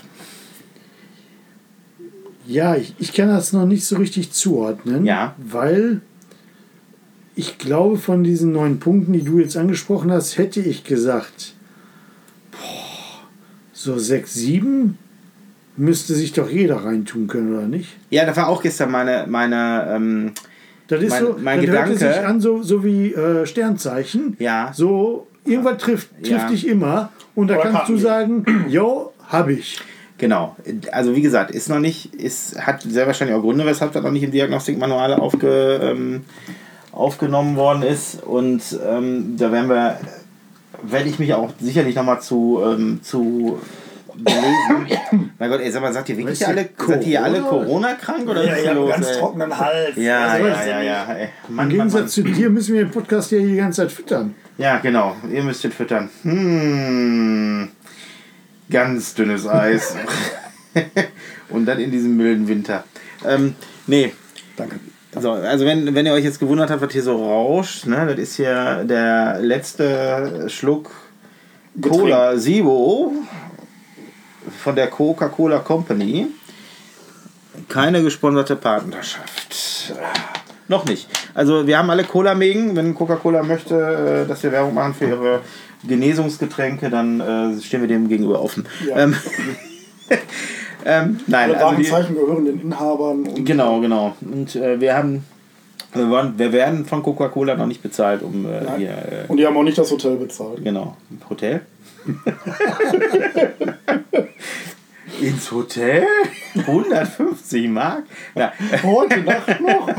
Ja, ich, ich kann das noch nicht so richtig zuordnen,
Ja.
weil ich glaube, von diesen neun Punkten, die du jetzt angesprochen hast, hätte ich gesagt, boah, so sechs, sieben müsste sich doch jeder reintun können, oder nicht?
Ja, das war auch gestern meine, meine ähm,
Das ist
Mein-
so,
mein
das hörte
Gedanke-
sich an, so, so wie äh, Sternzeichen.
Ja.
So, irgendwas trifft, trifft
Ja.
dich immer. Und da
Oder
kannst du
Karten.
sagen, jo, hab ich.
Genau, also wie gesagt, ist noch nicht, ist, hat sehr wahrscheinlich auch Gründe, weshalb das noch nicht im Diagnostikmanual aufge, ähm, aufgenommen worden ist. Und ähm, da werden wir, werde ich mich auch sicherlich nochmal zu, ähm, zu belesen. Mein Gott, ey, sag mal, seid ihr wirklich
Weißt du,
alle, seid ihr alle
Corona?
Corona-krank oder
Ja,
was ist
ja,
los,
ganz
ey?
trockenen Hals.
Ja,
Also,
ja, ja, ja, ey.
Im
Mann, Mann,
Gegensatz
Mann.
zu dir müssen wir den Podcast ja die ganze Zeit füttern.
Ja, genau, ihr müsst den füttern. Hm, ganz dünnes Eis. Und dann in diesem milden Winter. Ähm, nee,
Danke.
so, also wenn, wenn ihr euch jetzt gewundert habt, was hier so rauscht, ne, das ist hier der letzte Schluck Cola Zero von der Coca-Cola Company. Keine gesponserte Partnerschaft. Noch nicht. Also wir haben alle Cola-Mägen. Wenn Coca-Cola möchte, äh, dass wir Werbung machen für ihre Genesungsgetränke, dann äh, stehen wir dem gegenüber offen.
Ja.
Ähm, ähm, nein,
Alle
also die,
Warenzeichen gehören den Inhabern. Und
Genau, genau. Und äh, wir haben, wir, waren, wir werden von Coca-Cola noch nicht bezahlt, um äh,
Nein.
hier, äh,
Und die haben auch nicht das Hotel bezahlt.
genau, Hotel. Ins Hotel? hundertfünfzig Mark? Ja.
Heute Nacht noch?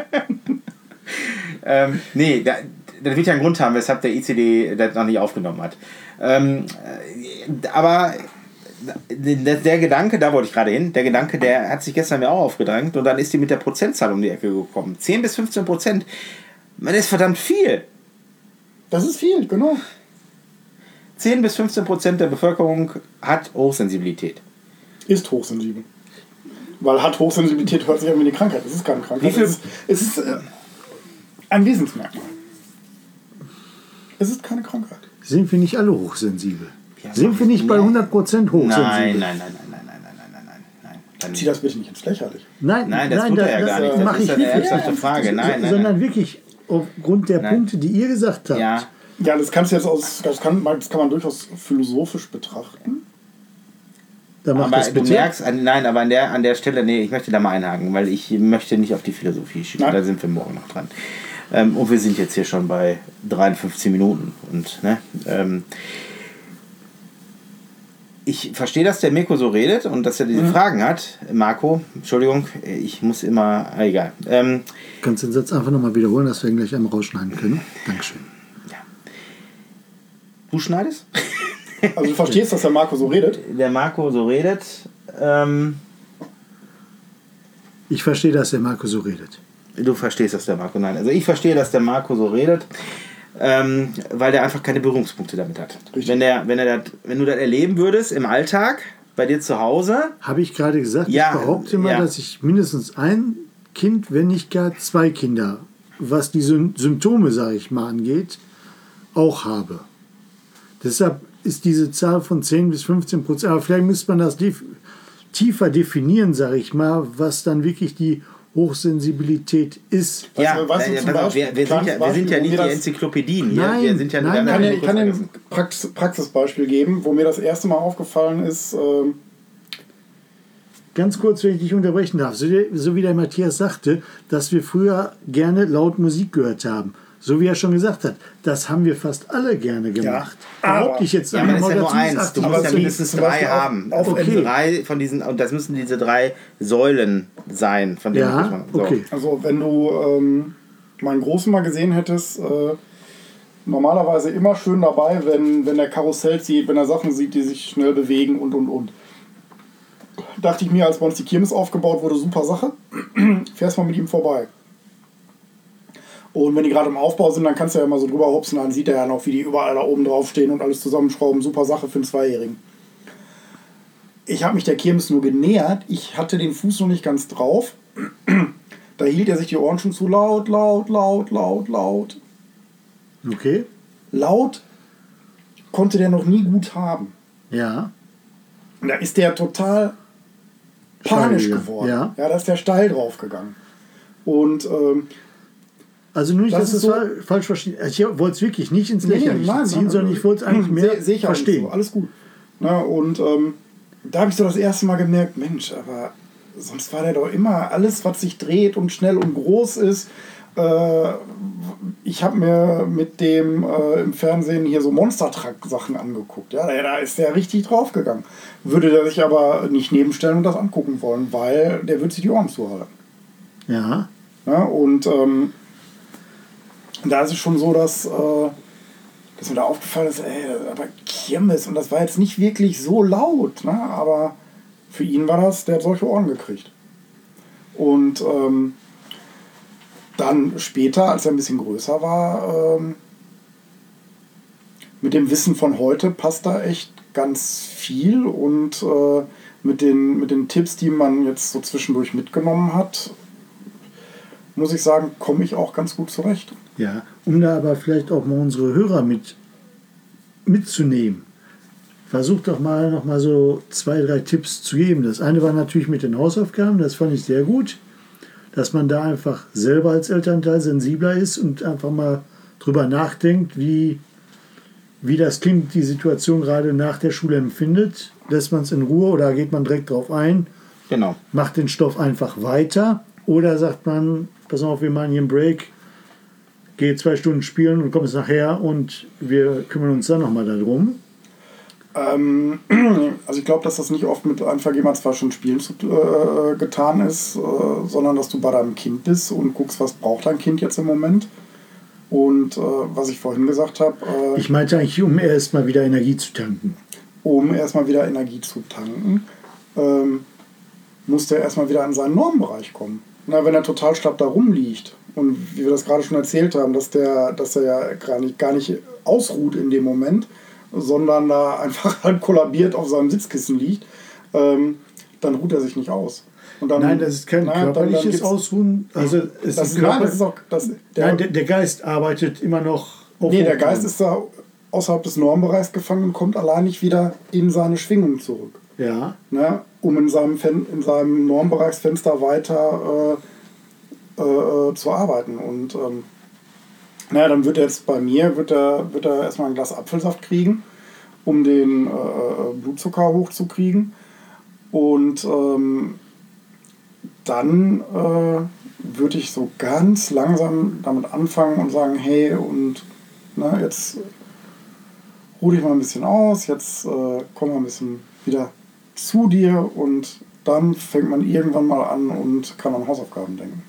ähm, nee, da, das wird ja einen Grund haben, weshalb der I C D das noch nicht aufgenommen hat. Ähm, äh, aber der, der Gedanke, da wollte ich gerade hin, der Gedanke, der hat sich gestern mir auch aufgedrängt und dann ist die mit der Prozentzahl um die Ecke gekommen. zehn bis fünfzehn Prozent. Man ist verdammt viel.
Das ist viel, genau.
zehn bis fünfzehn Prozent der Bevölkerung hat Hochsensibilität.
Ist hochsensibel. Weil hat Hochsensibilität hört sich an wie eine Krankheit. Es ist keine Krankheit.
Wie viel-
Es ist, es ist äh, ein Wesensmerkmal. Es ist keine Krankheit.
Sind wir nicht alle hochsensibel?
Ja,
Sind wir nicht bei
nee.
hundert Prozent hochsensibel?
Nein, nein, nein, nein, nein, nein, nein, nein, nein, nein, nein. Dann,
Zieh das bitte nicht ins Lächerliche.
Nein,
Nein, das tut er ja gar nicht. Das
mache
ist
ich
eine
nicht.
ernsthafte Frage. Nein, nein,
sondern
nein.
wirklich aufgrund der
Nein.
Punkte, die ihr gesagt habt.
Ja,
Ja, das kannst du jetzt aus, das kann, man- das kann man durchaus philosophisch betrachten.
Da macht
aber
das
du
bitte.
merkst, an- nein, aber an der, an der Stelle, nee, ich möchte da mal einhaken, weil ich möchte nicht auf die Philosophie schieben.
Nein.
Da sind wir morgen noch dran. Ähm, und wir sind jetzt hier schon bei dreiundfünfzig Minuten. Und, ne, ähm, ich verstehe, dass der Mirko so redet und dass er diese
Mhm.
Fragen hat. Marco, Entschuldigung, ich muss immer, ah, egal. Ähm,
Kannst du den Satz einfach nochmal wiederholen, dass wir ihn gleich einmal rausschneiden können? Dankeschön.
du schneidest?
Also du verstehst, dass der Marco so redet.
Der Marco so redet. Ähm,
Ich verstehe, dass der Marco so redet.
Du verstehst, dass der Marco, nein. Also ich verstehe, dass der Marco so redet, ähm, weil der einfach keine Berührungspunkte damit hat.
Richtig.
Wenn, der, wenn, er das, wenn du das erleben würdest im Alltag, bei dir zu Hause,
Habe ich gerade gesagt,
Ja,
ich behaupte mal,
ja.
dass ich mindestens ein Kind, wenn nicht gar zwei Kinder, was die Sym- Symptome, sage ich mal, angeht, auch habe. Deshalb ist diese Zahl von zehn bis fünfzehn Prozent, aber vielleicht müsste man das def- tiefer definieren, sage ich mal, was dann wirklich die Hochsensibilität ist.
Ja,
Also, weißt du,
äh,
zum
pass auf, wir, wir, sind ja, wir sind ja nicht die
das-
Enzyklopädien hier.
Nein,
wir sind ja,
nein,
wir
Ich
haben
kann,
ja
dir- ich kann dir
kurz
ein Prax Praxisbeispiel geben, wo mir das erste Mal aufgefallen ist. ähm,
Ganz kurz, wenn ich dich unterbrechen darf, so, so wie der Matthias sagte, dass wir früher gerne laut Musik gehört haben. So wie er schon gesagt hat, das haben wir fast alle gerne gemacht.
aber-
Behaupte ich jetzt
Ja, aber
einfach
das ist ja
mal
nur
dazu, ist
eins. Du
aktiv.
musst ja
zum-
mindestens
zum
drei
Beispiel auf-
haben.
auf-
Also
okay.
drei von diesen, und das müssen diese drei Säulen sein, von denen
Ja,
man. So.
okay.
Also wenn du ähm, meinen Großen mal gesehen hättest, äh, normalerweise immer schön dabei, wenn, wenn der Karussell sieht, wenn er Sachen sieht, die sich schnell bewegen und und und. Dachte ich mir, als bei uns die Kirmes aufgebaut wurde, super Sache, fährst mal mit ihm vorbei. Und wenn die gerade im Aufbau sind, dann kannst du ja mal so drüber hopsen, dann sieht er ja noch, wie die überall da oben drauf stehen und alles zusammenschrauben. Super Sache für einen Zweijährigen. Ich habe mich der Kirmes nur genähert, ich hatte den Fuß noch nicht ganz drauf. Da hielt er sich die Ohren schon zu laut, laut, laut, laut, laut.
Okay,
Laut konnte der noch nie gut haben.
ja.
Und da ist der total panisch
Steil, ja.
geworden.
Ja.
Ja, da ist der steil draufgegangen. Und ähm,
Also nur nicht,
Das
dass
ist
das
so-
fa- falsch verstehen. Ich wollte es wirklich nicht ins
nee,
Lächerliche
nein,
ziehen,
nein,
sondern ich wollte es eigentlich mehr
seh- seh ich auch nicht
verstehen.
So, alles gut. Na, und ähm, da habe ich so das erste Mal gemerkt, Mensch, aber sonst war der doch immer alles, was sich dreht und schnell und groß ist. Äh, ich habe mir mit dem äh, im Fernsehen hier so Monster-Truck-Sachen angeguckt. Ja, da, da ist der richtig draufgegangen. Würde der sich aber nicht nebenstellen und das angucken wollen, weil der würde sich die Ohren zuhalten.
Ja,
Ja, und ähm, da ist es schon so, dass, äh, dass mir da aufgefallen ist, ey, aber Kirmes, und das war jetzt nicht wirklich so laut, ne? Aber für ihn war das, der hat solche Ohren gekriegt. Und ähm, dann später, als er ein bisschen größer war, ähm, mit dem Wissen von heute passt da echt ganz viel und äh, mit, den, mit den Tipps, die man jetzt so zwischendurch mitgenommen hat, muss ich sagen, komme ich auch ganz gut zurecht.
ja. Um da aber vielleicht auch mal unsere Hörer mit mitzunehmen. Versucht doch mal noch mal so zwei, drei Tipps zu geben. Das eine war natürlich mit den Hausaufgaben, das fand ich sehr gut, dass man da einfach selber als Elternteil sensibler ist und einfach mal drüber nachdenkt, wie, wie das Kind die Situation gerade nach der Schule empfindet. Lässt man es in Ruhe oder geht man direkt drauf ein,
Genau.
macht den Stoff einfach weiter oder sagt man, pass auf, wir machen hier einen Break, geh zwei Stunden spielen und kommst nachher und wir kümmern uns dann nochmal darum.
Ähm, also ich glaube, dass das nicht oft mit Einvergeben zwar schon Spielen zu, äh, getan ist, äh, sondern dass du bei deinem Kind bist und guckst, was braucht dein Kind jetzt im Moment. Und äh, was ich vorhin gesagt habe, äh,
Ich meinte eigentlich, um erst mal wieder Energie zu tanken.
um erstmal wieder Energie zu tanken, ähm, muss der erstmal wieder in seinen Normbereich kommen. Na, wenn er total schlapp da rumliegt und wie wir das gerade schon erzählt haben, dass der, dass er ja gar nicht, gar nicht ausruht in dem Moment, sondern da einfach halt kollabiert auf seinem Sitzkissen liegt, ähm, dann ruht er sich nicht aus. Und dann,
Nein, das ist kein
na, dann- dann
körperliches
gibt's-
Ausruhen. Also es
Das
ist
ist, nein,
Körper-
das ist auch... Das, der,
Nein, der, der Geist arbeitet immer noch auf
nee, der
Hochtouren.
Geist ist da außerhalb des Normbereichs gefangen und kommt allein nicht wieder in seine Schwingung zurück.
Ja,
Ne, um in seinem, Fen in seinem Normbereichsfenster weiter äh, äh, zu arbeiten. Und ähm, naja, dann wird er jetzt bei mir, wird er, wird er erstmal ein Glas Apfelsaft kriegen, um den äh, Blutzucker hochzukriegen. Und ähm, dann äh, würde ich so ganz langsam damit anfangen und sagen, hey, und na, jetzt ruh dich mal ein bisschen aus, jetzt äh, komm mal ein bisschen wieder zu dir und dann fängt man irgendwann mal an und kann an Hausaufgaben denken.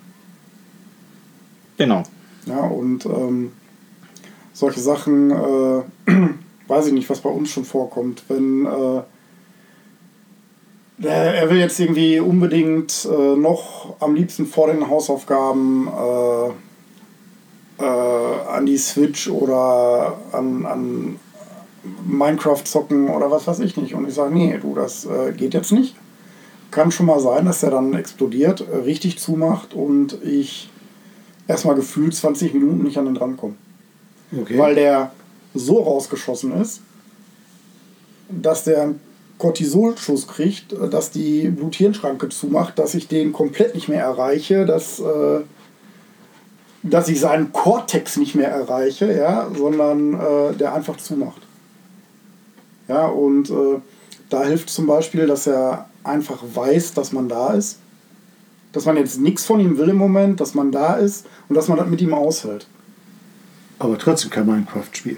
Genau.
Ja, und ähm, solche Sachen, äh, weiß ich nicht, was bei uns schon vorkommt, wenn äh, der, er will jetzt irgendwie unbedingt äh, noch am liebsten vor den Hausaufgaben äh, äh, an die Switch oder an, an Minecraft zocken oder was weiß ich nicht. Und ich sage, nee, du, das äh, geht jetzt nicht. Kann schon mal sein, dass er dann explodiert, äh, richtig zumacht und ich erstmal gefühlt zwanzig Minuten nicht an den dran komme.
okay.
Weil der so rausgeschossen ist, dass der Cortisolschuss kriegt, äh, dass die Blut-Hirn-Schranke zumacht, dass ich den komplett nicht mehr erreiche, dass, äh, dass ich seinen Kortex nicht mehr erreiche, ja, sondern äh, der einfach zumacht. Ja, und äh, da hilft zum Beispiel, dass er einfach weiß, dass man da ist, dass man jetzt nichts von ihm will im Moment, dass man da ist und dass man das mit ihm aushält.
Aber trotzdem kein Minecraft spielt.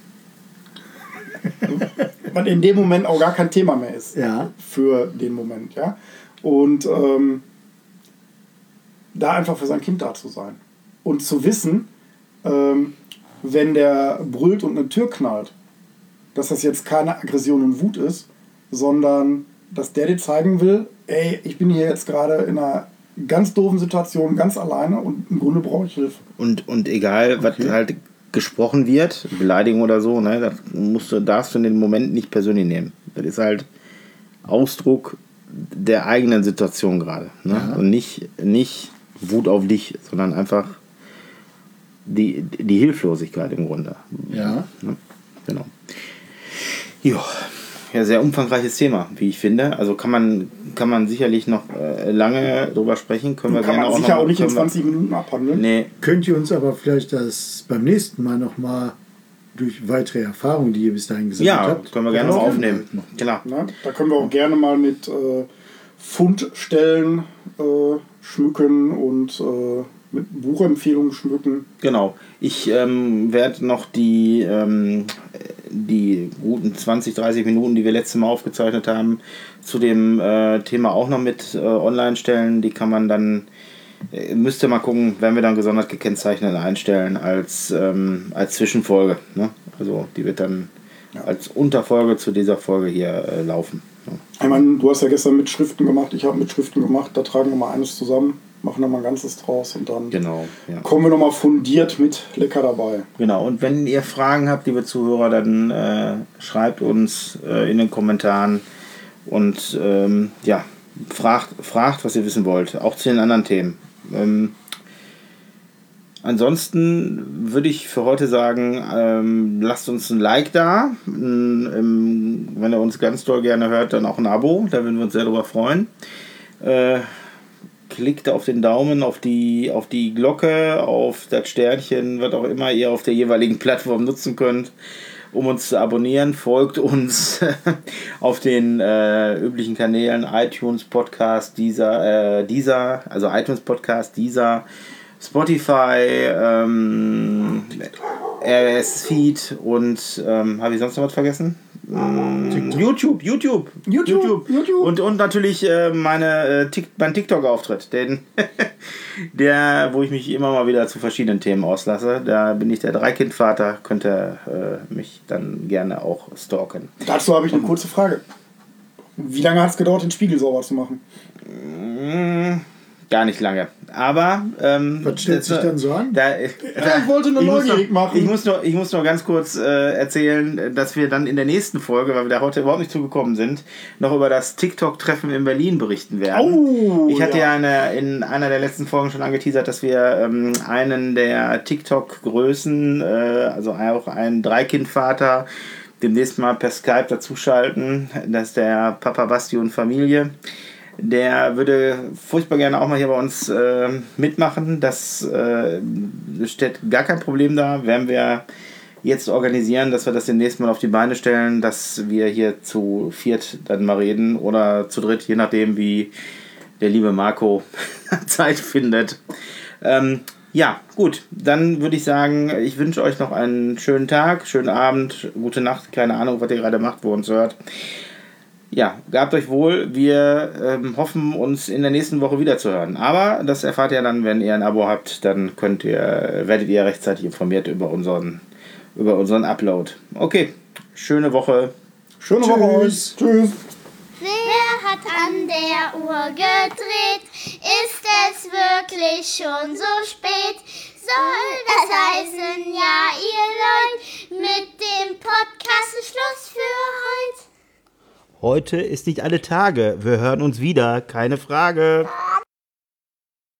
Was in dem Moment auch gar kein Thema mehr ist.
Ja.
Für den Moment, ja. Und ähm, da einfach für sein Kind da zu sein. Und zu wissen, ähm, wenn der brüllt und eine Tür knallt, dass das jetzt keine Aggression und Wut ist, sondern dass der dir zeigen will, ey, ich bin hier jetzt gerade in einer ganz doofen Situation, ganz alleine und im Grunde brauche ich Hilfe.
Und, und egal,
Okay.
was halt gesprochen wird, Beleidigung oder so, ne, das musst du, darfst du in dem Moment nicht persönlich nehmen. Das ist halt Ausdruck der eigenen Situation gerade. Ne?
Ja.
Und nicht, nicht Wut auf dich, sondern einfach die, die Hilflosigkeit im Grunde.
Ja.
Ne? Genau. Jo. Ja, sehr umfangreiches Thema, wie ich finde. Also kann man, kann man sicherlich noch äh, lange drüber sprechen. Können wir
Kann
gerne
man
auch
sicher
noch,
auch nicht in
können wir-
zwanzig Minuten abhandeln.
Nee,
Könnt ihr uns aber vielleicht das beim nächsten Mal nochmal durch weitere Erfahrungen, die ihr bis dahin gesammelt
ja,
habt,
können wir gerne noch
darauf
aufnehmen.
hinhalten?
Klar.
Ne? Da können wir auch gerne mal mit äh, Fundstellen äh, schmücken und äh, mit Buchempfehlungen schmücken.
Genau. Ich ähm, werde noch die, ähm, die guten zwanzig, dreißig Minuten, die wir letztes Mal aufgezeichnet haben, zu dem äh, Thema auch noch mit äh, online stellen. Die kann man dann, äh, müsst ihr mal gucken, werden wir dann gesondert gekennzeichnet einstellen als, ähm, als Zwischenfolge. Ne? Also die wird dann
Ja.
als Unterfolge zu dieser Folge hier äh, laufen. Ne?
Ich meine, du hast ja gestern Mitschriften gemacht, ich habe Mitschriften gemacht, da tragen wir mal eines zusammen, machen da mal ein Ganzes draus und dann
Genau. Ja.
kommen wir nochmal fundiert mit lecker dabei.
Genau, und wenn ihr Fragen habt, liebe Zuhörer, dann äh, schreibt uns äh, in den Kommentaren und ähm, ja, fragt, fragt, was ihr wissen wollt, auch zu den anderen Themen. Ähm, ansonsten würde ich für heute sagen, ähm, lasst uns ein Like da. Ähm, wenn ihr uns ganz doll gerne hört, dann auch ein Abo, da würden wir uns sehr darüber freuen. Äh, Klickt auf den Daumen, auf die, auf die Glocke, auf das Sternchen, was auch immer ihr auf der jeweiligen Plattform nutzen könnt, um uns zu abonnieren. Folgt uns auf den äh, üblichen Kanälen iTunes Podcast, dieser, äh, dieser, also iTunes Podcast, dieser, Spotify, ähm, R S Feed und ähm, habe ich sonst noch was vergessen? Mm, YouTube, YouTube,
YouTube, YouTube.
Und, und natürlich äh, meine, äh, Tik- mein TikTok-Auftritt, den, der, wo ich mich immer mal wieder zu verschiedenen Themen auslasse. Da bin ich der Dreikindvater, könnt ihr äh, mich dann gerne auch stalken.
Dazu habe ich eine kurze Frage. Wie lange hat es gedauert, den Spiegel sauber zu machen?
Mm, Gar nicht lange. Aber ähm,
Was stellt sich dann so an?
Da, da,
ich wollte nur
muss
neugierig
noch,
machen.
Ich muss, noch, ich muss noch ganz kurz äh, erzählen, dass wir dann in der nächsten Folge, weil wir da heute überhaupt nicht zugekommen sind, noch über das TikTok-Treffen in Berlin berichten werden.
Oh,
ich hatte ja,
ja.
eine, in einer der letzten Folgen schon angeteasert, dass wir ähm, einen der TikTok-Größen, äh, also auch einen Dreikindvater, demnächst mal per Skype dazuschalten. Das ist der Papa Basti und Familie. Der würde furchtbar gerne auch mal hier bei uns äh, mitmachen. Das äh, stellt gar kein Problem dar. Werden wir jetzt organisieren, dass wir das demnächst mal auf die Beine stellen, dass wir hier zu viert dann mal reden oder zu dritt, je nachdem, wie der liebe Marco Zeit findet. Ähm, ja, gut. Dann würde ich sagen, ich wünsche euch noch einen schönen Tag, schönen Abend, gute Nacht. Keine Ahnung, was ihr gerade macht, wo ihr uns hört. Ja, gehabt euch wohl. Wir ähm, hoffen, uns in der nächsten Woche wieder zu hören. Aber das erfahrt ihr dann, wenn ihr ein Abo habt. Dann könnt ihr, werdet ihr rechtzeitig informiert über unseren, über unseren Upload. Okay, schöne Woche.
Schöne Woche euch. Tschüss.
Wer hat an der Uhr gedreht? Ist es wirklich schon so spät? Soll das heißen, ja, ihr Leute, mit dem Podcast ist Schluss für heute?
Heute ist nicht alle Tage. Wir hören uns wieder, keine Frage.